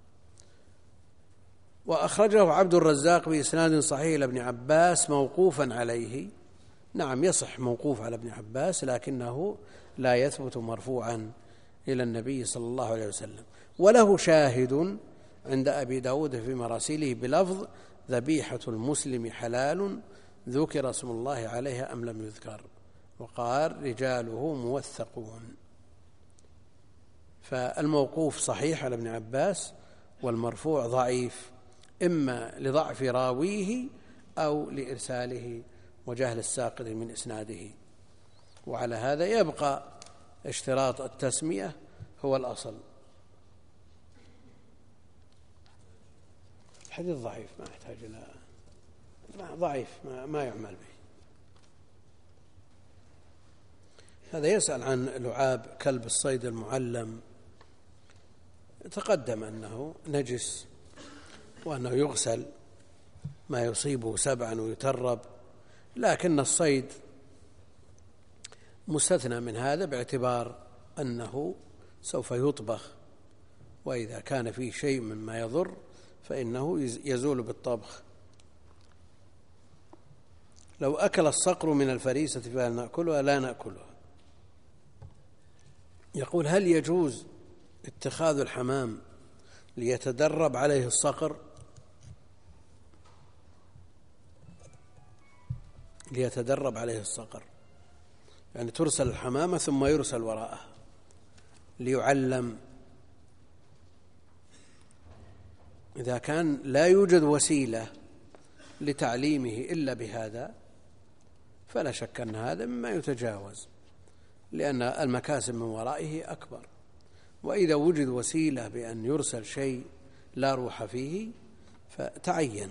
وأخرجه عبد الرزاق بإسناد صحيح لابن عباس موقوفا عليه. نعم، يصح موقوف على ابن عباس، لكنه لا يثبت مرفوعا إلى النبي صلى الله عليه وسلم. وله شاهد عند أبي داود في مراسيله بلفظ: ذبيحة المسلم حلال ذكر اسم الله عليها أم لم يذكر، وقال: رجاله موثقون. فالموقوف صحيح على ابن عباس، والمرفوع ضعيف، إما لضعف راويه أو لإرساله وجهل الساقط من إسناده. وعلى هذا يبقى اشتراط التسمية هو الأصل. الحديث ضعيف، ما يحتاج إلى ضعيف، ما يعمل به. هذا يسأل عن لعاب كلب الصيد المعلم. تقدم أنه نجس وأنه يغسل ما يصيبه سبعا ويترب، لكن الصيد مستثنى من هذا باعتبار أنه سوف يطبخ، وإذا كان فيه شيء مما يضر فإنه يزول بالطبخ. لو أكل الصقر من الفريسة فهل نأكلها؟ لا نأكلها. يقول: هل يجوز اتخاذ الحمام ليتدرب عليه الصقر؟ ليتدرب عليه الصقر يعني ترسل الحمامة ثم يرسل وراءها ليعلم. إذا كان لا يوجد وسيلة لتعليمه إلا بهذا فلا شك أن هذا مما يتجاوز، لأن المكاسب من ورائه أكبر. وإذا وجد وسيلة بأن يرسل شيء لا روح فيه فتعين.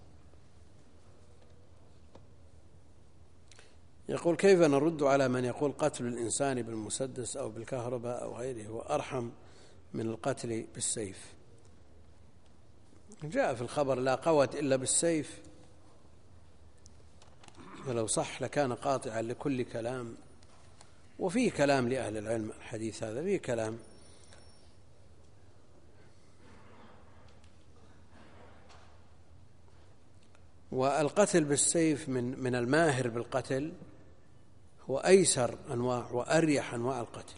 يقول: كيف نرد على من يقول قتل الإنسان بالمسدس أو بالكهرباء أو غيره هو أرحم من القتل بالسيف؟ جاء في الخبر: لا قوة إلا بالسيف، ولو صح لكان قاطعا لكل كلام. وفيه كلام لأهل العلم، الحديث هذا فيه كلام. والقتل بالسيف من الماهر بالقتل هو أيسر أنواع وأريح أنواع القتل.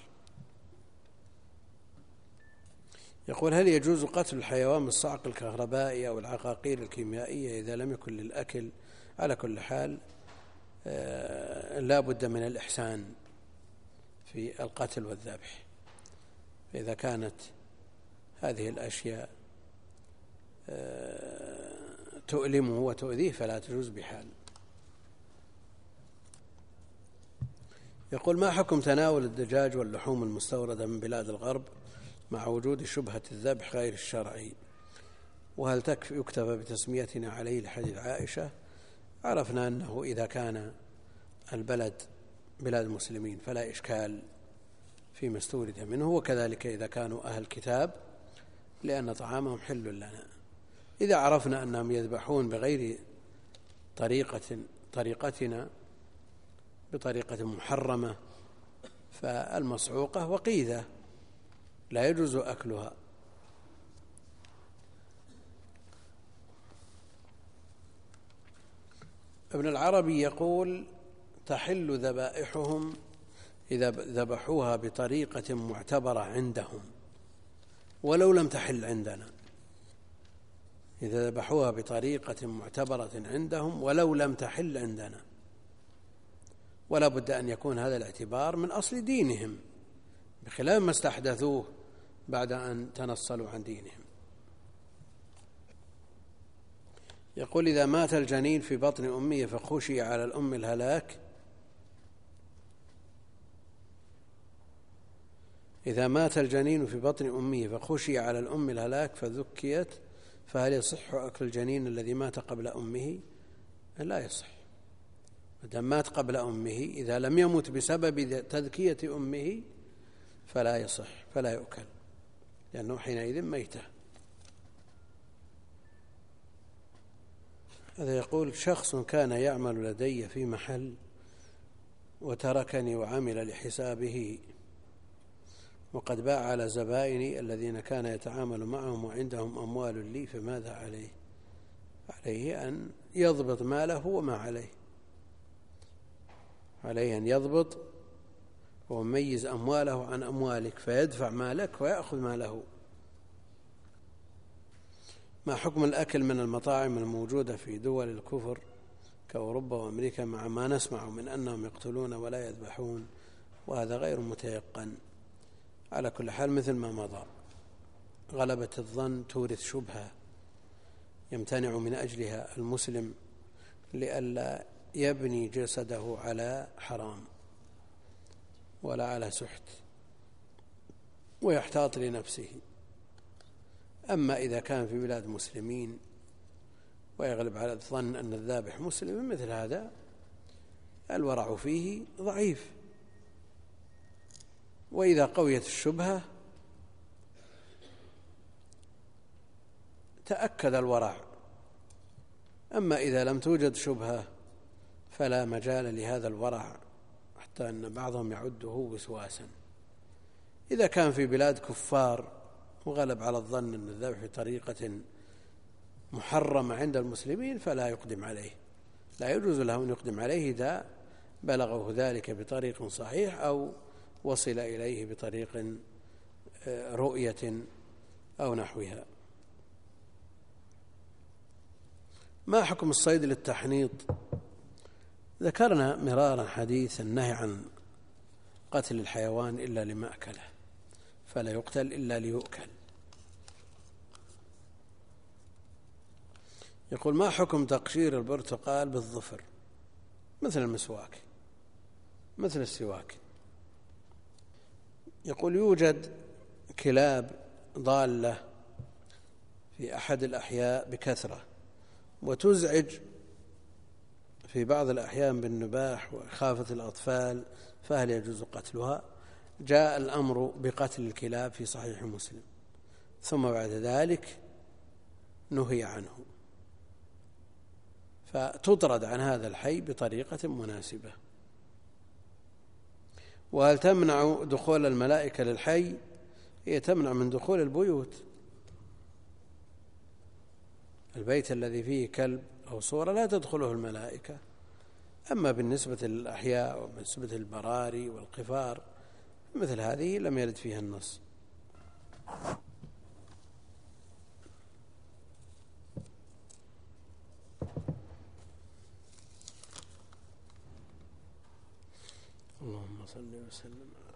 يقول: هل يجوز قتل الحيوان بالصعق الكهربائي أو العقاقير الكيميائية إذا لم يكن للأكل؟ على كل حال لا بد من الإحسان في القتل والذبح، فإذا كانت هذه الأشياء تؤلمه وتؤذيه فلا تجوز بحال. يقول: ما حكم تناول الدجاج واللحوم المستوردة من بلاد الغرب مع وجود شبهة الذبح غير الشرعي؟ وهل يكتفى بتسميتنا عليه لحديث عائشة؟ عرفنا أنه إذا كان البلد بلاد المسلمين فلا إشكال فيما استورد منه، وكذلك إذا كانوا أهل كتاب لأن طعامهم حل لنا. إذا عرفنا أنهم يذبحون بغير طريقتنا بطريقة محرمة فالمصعوقة وقيدة لا يجوز أكلها. ابن العربي يقول: تحل ذبائحهم إذا ذبحوها بطريقة معتبرة عندهم ولو لم تحل عندنا. إذا ذبحوها بطريقة معتبرة عندهم ولو لم تحل عندنا، ولا بد أن يكون هذا الاعتبار من أصل دينهم بخلاف ما استحدثوه بعد أن تنصلوا عن دينهم. يقول: إذا مات الجنين في بطن أمه فخشي على الأم الهلاك، إذا مات الجنين في بطن أمه فخشي على الأم الهلاك فذكيت، فهل يصح أكل الجنين الذي مات قبل أمه؟ لا يصح. إذا مات قبل أمه، إذا لم يمت بسبب تذكية أمه فلا يصح، فلا يؤكل، لأنه حينئذ ميتة. هذا يقول: شخص كان يعمل لدي في محل وتركني وعمل لحسابه، وقد باع على زبائني الذين كان يتعامل معهم وعندهم أموال لي، فماذا عليه؟ عليه أن يضبط ماله وما عليه، عليه أن يضبط ويميز أمواله عن أموالك، فيدفع مالك ويأخذ ماله. ما حكم الأكل من المطاعم الموجودة في دول الكفر كأوروبا وأمريكا مع ما نسمع من أنهم يقتلون ولا يذبحون، وهذا غير متيقن؟ على كل حال مثل ما مضى، غلبة الظن تورث شبهة يمتنع من أجلها المسلم لئلا يبني جسده على حرام ولا على سحت ويحتاط لنفسه. أما إذا كان في بلاد مسلمين ويغلب على الظن أن الذابح مسلم، مثل هذا الورع فيه ضعيف، وإذا قويت الشبهة تأكد الورع. أما إذا لم توجد شبهة فلا مجال لهذا الورع، حتى أن بعضهم يعده وسواسا. إذا كان في بلاد كفار وغلب على الظن أن الذبح بطريقة محرمة عند المسلمين فلا يقدم عليه، لا يجوز له أن يقدم عليه إذا بلغه ذلك بطريق صحيح أو وصل إليه بطريق رؤية أو نحوها. ما حكم الصيد للتحنيط؟ ذكرنا مرارا حديث النهي عن قتل الحيوان إلا لمأكله، فلا يقتل إلا ليؤكل. يقول: ما حكم تقشير البرتقال بالظفر مثل المسواك مثل السواك؟ يقول: يوجد كلاب ضالة في أحد الأحياء بكثرة وتزعج في بعض الأحيان بالنباح وإخافة الأطفال، فهل يجوز قتلها؟ جاء الأمر بقتل الكلاب في صحيح مسلم، ثم بعد ذلك نهي عنه، فتطرد عن هذا الحي بطريقة مناسبة. وهل تمنع دخول الملائكة للحي؟ هي تمنع من دخول البيوت، البيت الذي فيه كلب أو صورة لا تدخله الملائكة. أما بالنسبة للأحياء وبالنسبة للبراري والقفار مثل هذه لم يرد فيها النص. اللهم صل وسلم.